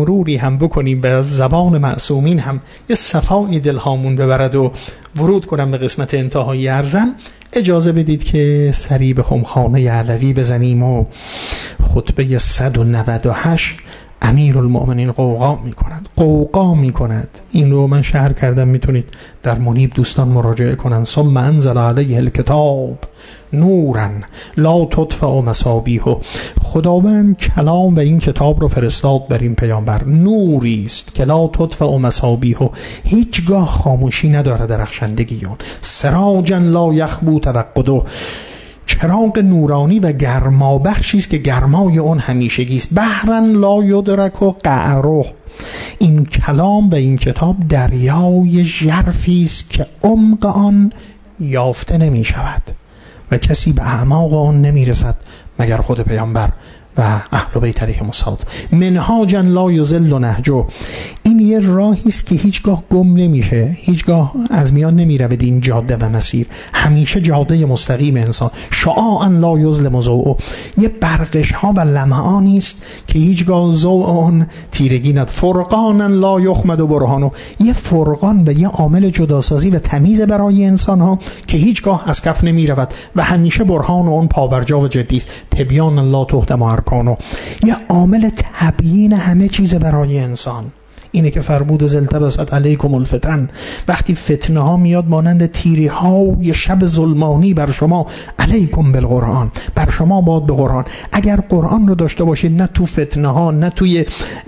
مروری هم بکنیم به زبان معصومین هم یه صفای دلهامون ببرد و ورود کنم به قسمت انتهایی عرضم، اجازه بدید که سری به خمخانه علوی بزنیم و خطبه 198 امیرالمؤمنین قوقا میکند. این رو من شرح کردم، میتونید در منیب دوستان مراجعه کنن. ثم انزل علیه الکتاب نورا لا تطفأ مصابیح. خداوند کلام و این کتاب رو فرستاد بر این پیامبر، نوری است که لا تطفأ مصابیح، هیچگاه خاموشی نداره درخشندگی اون. سراجا لا یخبو توقده، چراغ نورانی و گرمابخشی است که گرمای اون همیشگی است. بحرا لا یدرک و قعره، این کلام و این کتاب دریای ژرفی است که عمق آن یافته نمی شود و کسی به اعماق آن نمی رسد مگر خود پیامبر و اهل بیت علیهم السلام. منهاجا لا یضل نهجه، این یه راهی است که هیچگاه گم نمیشه، هیچگاه از میان نمیرود این جاده و مسیر، همیشه جاده مستقیم انسان. شعاعا لا یظلم ضوء، یه برقش ها و لمعانی است که هیچگاه ضوء آن تیرگی ندارد. فرقانا لا یخمد برهانه، یه فرقان و یه عامل جداسازی و تمیز برای انسان ها که هیچگاه از کف نمیرود و همیشه برهان اون پابرجا و جدی است. تبیان لا تهدم ارکانه، یه عامل تبیین همه چیز برای انسان. اینه که فرمود زلتبست علیکم الفتن، وقتی فتنه ها میاد مانند تیری ها یه شب ظلمانی بر شما، علیکم بالقرآن، بر شما باد به قرآن. اگر قرآن رو داشته باشید، نه تو فتنه ها نه توی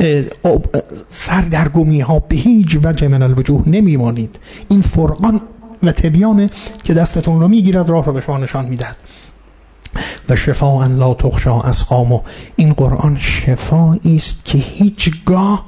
سردرگمی ها به هیچ وجه من الوجوه نمیمانید. این فرقان و تبیانه که دستتون رو میگیرد، راه رو به شما نشان میدهد. و شفاء لا تخشا اسقام، این قرآن شفایی است که هیچگاه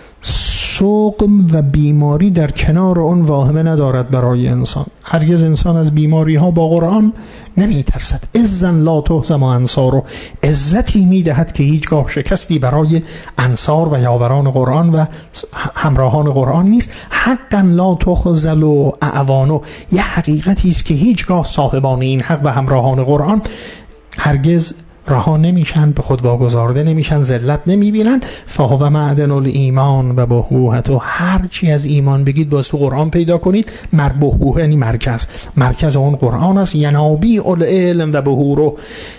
سقم و بیماری در کنار اون واهمه ندارد برای انسان. هرگز انسان از بیماری ها با قرآن نمی ترسد. عزن لا تهزم انصار، عزتی می دهد که هیچگاه شکستی برای انصار و یاوران قرآن و همراهان قرآن نیست. حقا لا تخذل و اعوانو، یه حقیقتی است که هیچگاه صاحبان این حق و همراهان قرآن هرگز رها نمیشن، به خود واگذارده نمیشن، ذلت نمیبینن. فهو معدن الایمان و بهوهت، و هر چی از ایمان بگید باز تو قرآن پیدا کنید. بهوه یعنی مرکز اون قرآن است. ینابیع العلم و بهورو،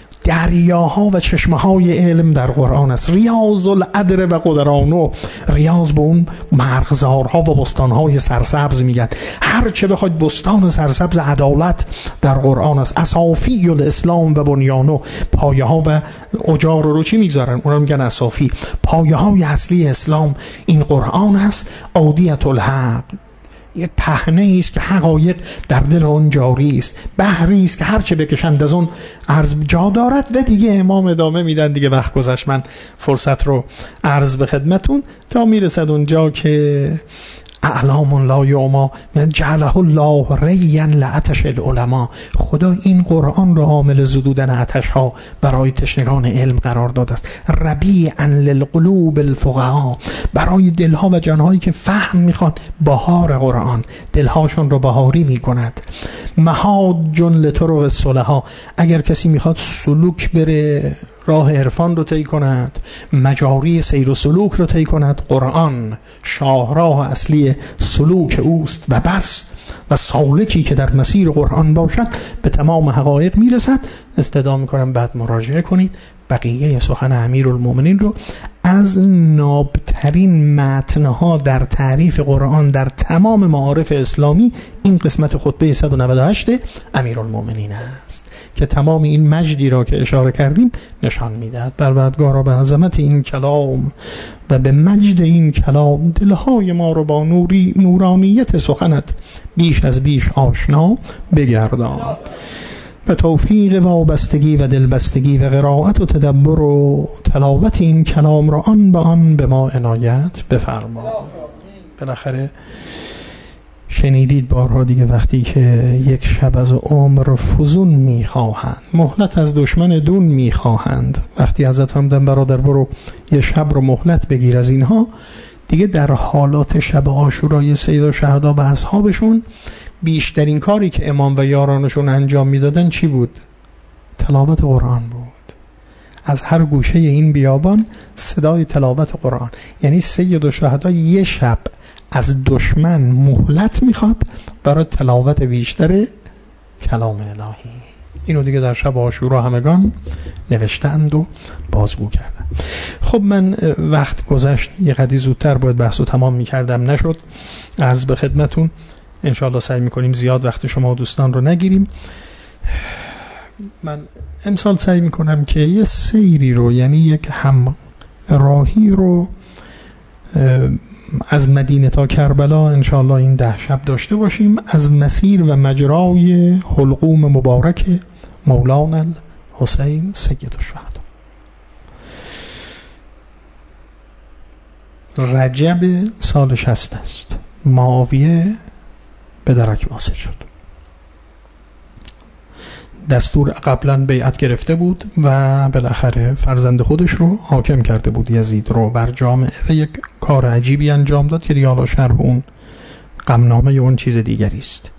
دریاها و چشمه‌های علم در قرآن است. ریاض العدر و قدرانو، ریاض به اون مرغزارها و بستانهای سرسبز میگن. هر چه بخواید بستان سرسبز عدالت در قرآن است. اصافی الاسلام و بنیانو، پایه ها و اجار رو چی میگذارن؟ اونا میگن اصافی، پایه های اصلی اسلام این قرآن است. عودیت الحق، یه پهنه است که حقایق در دل اون جاری است. بحری است که هر چه بکشند از اون عرض جا دارد. و دیگه امام ادامه میدن، دیگه وقت گذشت، من فرصت رو عرض به خدمتون تا میرسد اونجا که اعلام لا یوما من جعله الله ریا لعطش العلماء، خدا این قرآن رو عامل زدودن عطش ها برای تشنگان علم قرار داده است. ربیعا للقلوب الفقهاء، برای دلها و جانهایی که فهم میخواد بهار قرآن دلهاشون رو بهاری میکند. مهاج لطرق الصلحاء، اگر کسی میخواد سلوک بره، راه عرفان رو طی کند، مجاری سیر و سلوک رو طی کند، قرآن شاهراه اصلی سلوک اوست و بس. و سالکی که در مسیر قرآن باشد به تمام حقایق میرسد. استدعا میکنم بعد مراجعه کنید بقیه سخن امیرالمؤمنین رو از نابترین متنها در تعریف قرآن در تمام معارف اسلامی. این قسمت خطبه 198 امیرالمؤمنین است که تمام این مجدی را که اشاره کردیم نشان میدهد. پروردگارا به عظمت این کلام و به مجد این کلام دلهای ما رو با نورانیت سخنت بیش از بیش آشنا بگردان. و توفیق وابستگی و دلبستگی و قرائت و تدبر و تلاوت این کلام را آن به آن به ما عنایت بفرما. بالاخره شنیدید بارها دیگه، وقتی که یک شب از عمر فزون میخواهند، مهلت از دشمن دون میخواهند، وقتی حضرت فرمودن برادر برو یه شب رو مهلت بگیر از اینها، دیگه در حالات شب عاشورای سید الشهدا و اصحابشون بیشترین کاری که امام و یارانشون انجام میدادن چی بود؟ تلاوت قرآن بود. از هر گوشه این بیابان صدای تلاوت قرآن. یعنی سید الشهدا یه شب از دشمن مهلت میخواد برای تلاوت بیشتر کلام الهی. اینو دیگه در شب عاشورا همگان نوشتند و بازگو کردن. خب من وقت گذشت، یه قدری زودتر باید بحثو تمام میکردم، نشد. عرض به خدمتون انشاءالله سعی میکنیم زیاد وقت شما و دوستان رو نگیریم. من امسال سعی میکنم که یه سیری رو، یعنی یک همراهی رو از مدینه تا کربلا انشاءالله این 10 شب داشته باشیم، از مسیر و مجرای حلقوم مبارک مولانا حسین سید الشهدا. رجب سال 60 است. معاویه به درک واصل شد. دستور قبلا بیعت گرفته بود و بالاخره فرزند خودش رو حاکم کرده بود، یزید رو، بر جامعه و یک کار عجیبی انجام داد که دیگه حالا شرح اون غمنامه اون چیز دیگری است.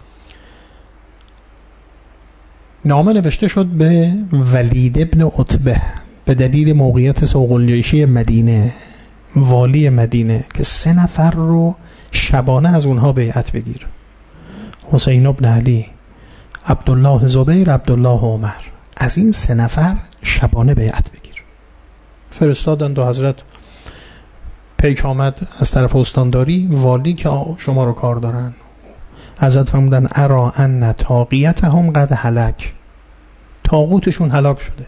نامه نوشته شد به ولید ابن عتبه به دلیل موقعیت سوق الجیشی مدینه، والی مدینه، که 3 نفر رو شبانه از اونها بیعت بگیر: حسین ابن علی، عبدالله زبیر، عبدالله عمر. از این 3 نفر شبانه بیعت بگیر. فرستادند و حضرت پیک آمد از طرف استانداری والی که شما رو کار دارن. حضرت فرمودن ارا ان طاغیتهم قد هلک، طاغوتشون هلاک شده.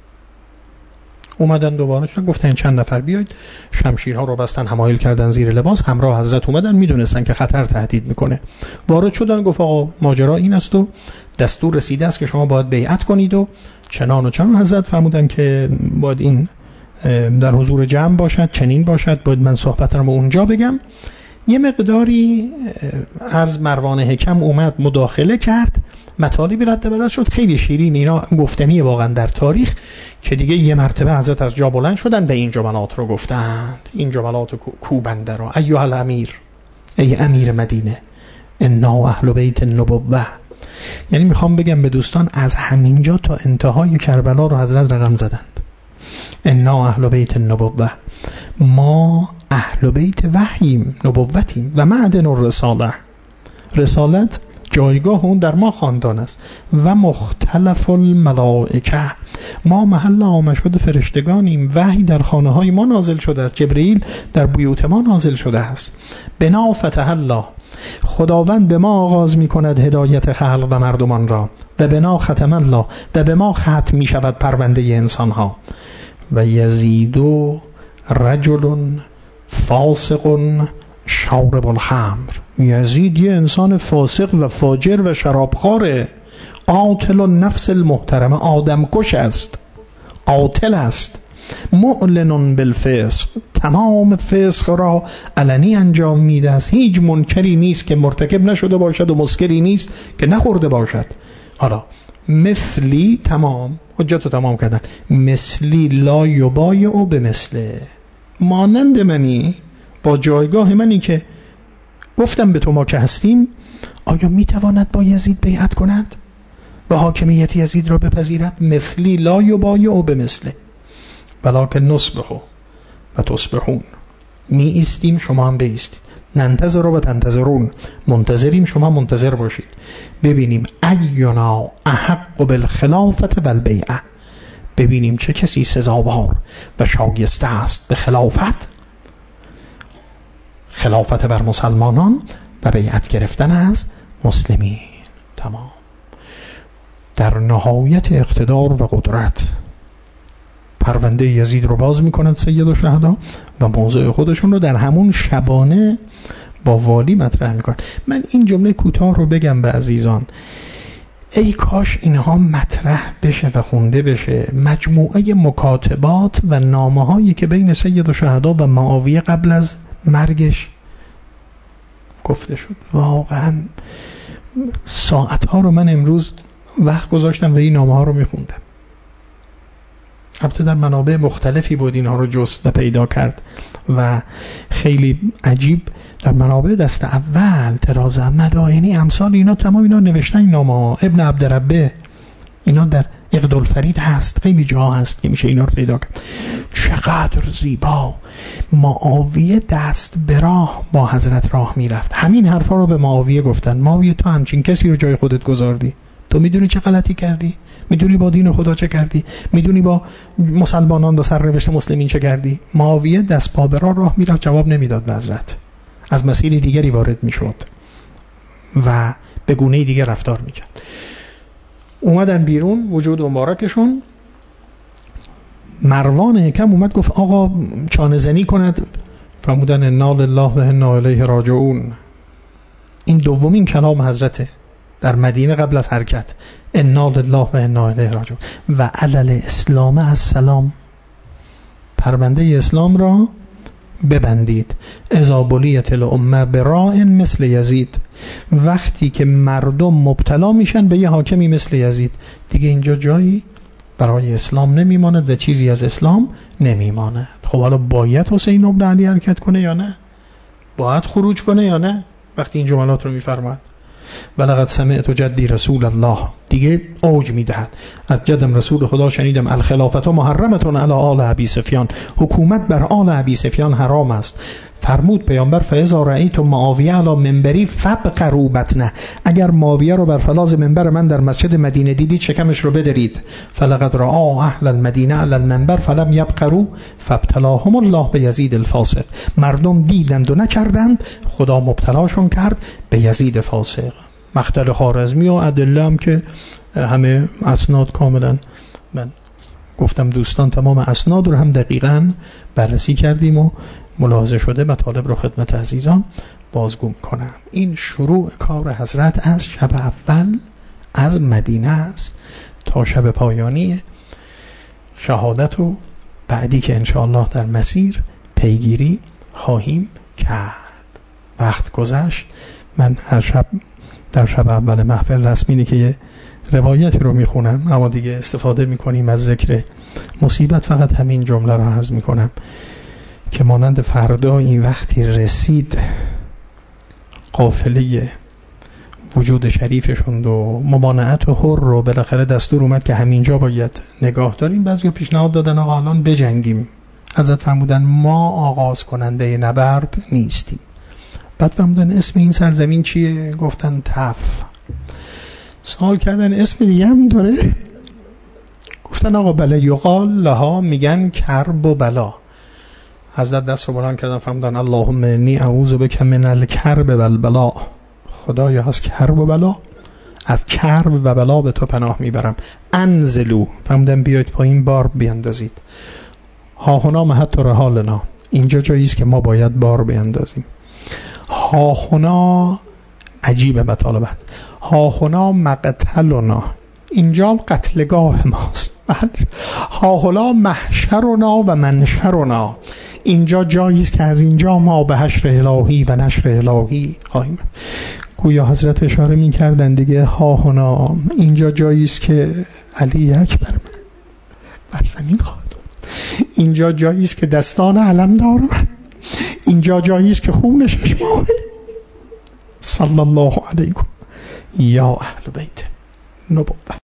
اومدن دوباره شد، گفتن چند نفر بیاید، شمشیرها رو بستن، حمایل کردن زیر لباس، همراه حضرت اومدن، میدونستن که خطر تهدید میکنه. وارد شدن، گفت آقا ماجرا این است و دستور رسیده است که شما باید بیعت کنید و چنان و چنان. حضرت فرمودن که باید این در حضور جمع باشد، چنین باشد، باید من صحبت رو اونجا بگم. یه مقداری عرض مروان حکم اومد مداخله کرد، مطالبی رد بدل شد، خیلی شیرین، اینا گفتنیه واقعا در تاریخ، که دیگه یه مرتبه حضرت از جا بلند شدن و این جملات رو گفتند، این جملات کوبنده رو: ایها الامیر، ای امیر مدینه، انا اهل بیت النبوه. یعنی میخوام بگم به دوستان از همینجا تا انتهای کربلا رو حضرت رقم زدند. انا اهل بیت النبوه، ما اهل بیت وحیم، نبوتیم و معدن الرساله، رسالت جایگاه اون در ما خاندان است. و مختلف الملائکه، ما محل آمشد فرشتگانیم، وحی در خانه های ما نازل شده است، جبرئیل در بیوت ما نازل شده است. بنا فتح الله، خداوند به ما آغاز می کند هدایت خلق و مردمان را، و بنا ختم الله، و به ما ختم می شود پرونده انسان ها. و یزیدو رجل فاسق شارب الخمر، یزید یه انسان فاسق و فاجر و شرابخواره، قاتل النفس المحترمه، آدم کش است، قاتل است، معلن بالفسق، تمام فسق را علنی انجام میده است، هیچ منکری نیست که مرتکب نشده باشد و مسکری نیست که نخورده باشد. حالا مثلی، تمام حجت رو تمام کردن، مثلی لا یبایع به مثله، مانند منی، با جایگاه منی که گفتم به تو ما که هستیم، آیا میتواند با یزید بیعت کند و حاکمیت یزید را بپذیرد؟ مثلی لا یبایع به مثله ولکن نصبح و تصبحون، می ایستیم شما هم بایستید، ننتظر و تنتظرون، منتظریم شما منتظر باشید، ببینیم اینا احق بالخلافت و البیعه، ببینیم چه کسی سزاوار و شایسته است به خلافت بر مسلمانان و بیعت گرفتن از مسلمین. تمام. در نهایت اقتدار و قدرت پرونده یزید رو باز میکنند سید الشهدا و موضع خودشون رو در همون شبانه با والی مطرح میکنند. من این جمله کوتاه رو بگم به عزیزان، ای کاش اینها مطرح بشه و خونده بشه. مجموعه مکاتبات و نامه هایی که بین سید الشهدا و معاویه قبل از مرگش گفته شد، واقعا ساعتها رو من امروز وقت گذاشتم و این نامه ها رو میخوندم. البته در منابع مختلفی بود اینها رو جست و پیدا کرد و خیلی عجیب در منابع دست اول، طراز مدائنی، امثال اینا، تمام اینا نوشتن این نامه ها. ابن عبدربه اینا در اقدالفرید هست، خیلی جا هست که میشه اینا رو پیدا کرد. چقدر زیبا معاویه دست به راه با حضرت راه میرفت. همین حرفا رو به معاویه گفتن. معاویه تو همچین کسی رو جای خودت گذاردی؟ تو میدونی چه غلطی کردی؟ میدونی با دین خدا چه کردی؟ میدونی با مسلمانان با سرنوشت مسلمین چه کردی؟ معاویه دست پا به راه میرفت، جواب نمیداد به حضرت، از مسیر دیگری وارد میشد و به گونه دیگه رفتار میکرد. اومدن بیرون، وجود مبارکشون. مروان حکم اومد گفت آقا چانه زنی کند. فرمودن انا لله و انا الیه راجعون. این دومین کلام حضرت در مدینه قبل از حرکت، انا لله و انا الیه راجعون. و علل اسلام السلام، پرونده اسلام را ببندید. اذا بلیت الامه براء مثل یزید، وقتی که مردم مبتلا میشن به یه حاکمی مثل یزید، دیگه اینجا جایی برای اسلام نمیماند و چیزی از اسلام نمیماند. خب حالا باید حسین ابن علی حرکت کنه یا نه؟ باید خروج کنه یا نه؟ وقتی این جملات رو میفرماد ولقد سمعت جدی رسول الله، دیگه اوج میدهد. از جدم رسول خدا شنیدم الخلافت محرمتون علی آل ابی سفیان، حکومت بر آل ابی سفیان حرام است. فرمود پیامبر فاذا رأیتم معاویه علی منبری فبقروا بطنه، اگر معاویه رو بر فراز منبر من در مسجد مدینه دیدید شکمش رو بدرید. فلقد رأى اهل المدینه علی المنبر فلم یبقروا فابتلاهم الله بیزید الفاسق، مردم دیدند و نکردند، خدا مبتلاشون کرد به یزید فاسق. مقتل خوارزمی و ادله هم که همه اسناد کاملا، من گفتم دوستان تمام اسناد رو هم دقیقاً بررسی کردیم و ملاحظه شده مطالب رو خدمت عزیزان بازگو کنم. این شروع کار حضرت از شب اول از مدینه است تا شب پایانی شهادت و بعدی که انشاءالله در مسیر پیگیری خواهیم کرد. وقت گذشت. من هر شب در شب اول محفل رسمینه که یه روایتی رو میخونم، اما دیگه استفاده میکنیم از ذکر مصیبت. فقط همین جمله رو عرض میکنم که مانند فردا این وقتی رسید قافله وجود شریفشون و ممانعت و حر رو بالاخره دستور اومد که همینجا باید نگاه داریم. بعضی پیشنهاد دادن آقا الان بجنگیم. حضرت فرمودن ما آغاز کننده نبرد نیستیم. بعد فرمودن اسم این سرزمین چیه؟ گفتن تف. سوال کردن اسم دیگه هم داره؟ گفتن آقا بله یقال لها، میگن کرب و بلا. حضرت دست رو بلند کردن فرمودن اللهم انی اعوذ بک من الکرب و البلا، خدایا از کرب و بلا، از کرب و بلا به تو پناه میبرم. انزلو، فرمودن بیایید پایین بار بیاندازید. ها هنا محط رحالنا، اینجا جایی است که ما باید بار بیاندازیم. ها هنا عجیبه مطالبت. ها هنا مقتلنا، اینجا قتلگاه ماست. ها هنا محشرنا و منشرنا، اینجا جایی است که از اینجا ما به حشر الهی و نشر الهی خواهیم. گویا حضرت اشاره می کردن دیگه، ها هنا اینجا جایی است که علی اکبر من بر زمین خواهد بود، اینجا جایی است که دستان علمدار من، اینجا جایی است که خون شش ماهه صلی الله علیکم یا اهل بیت نبوت.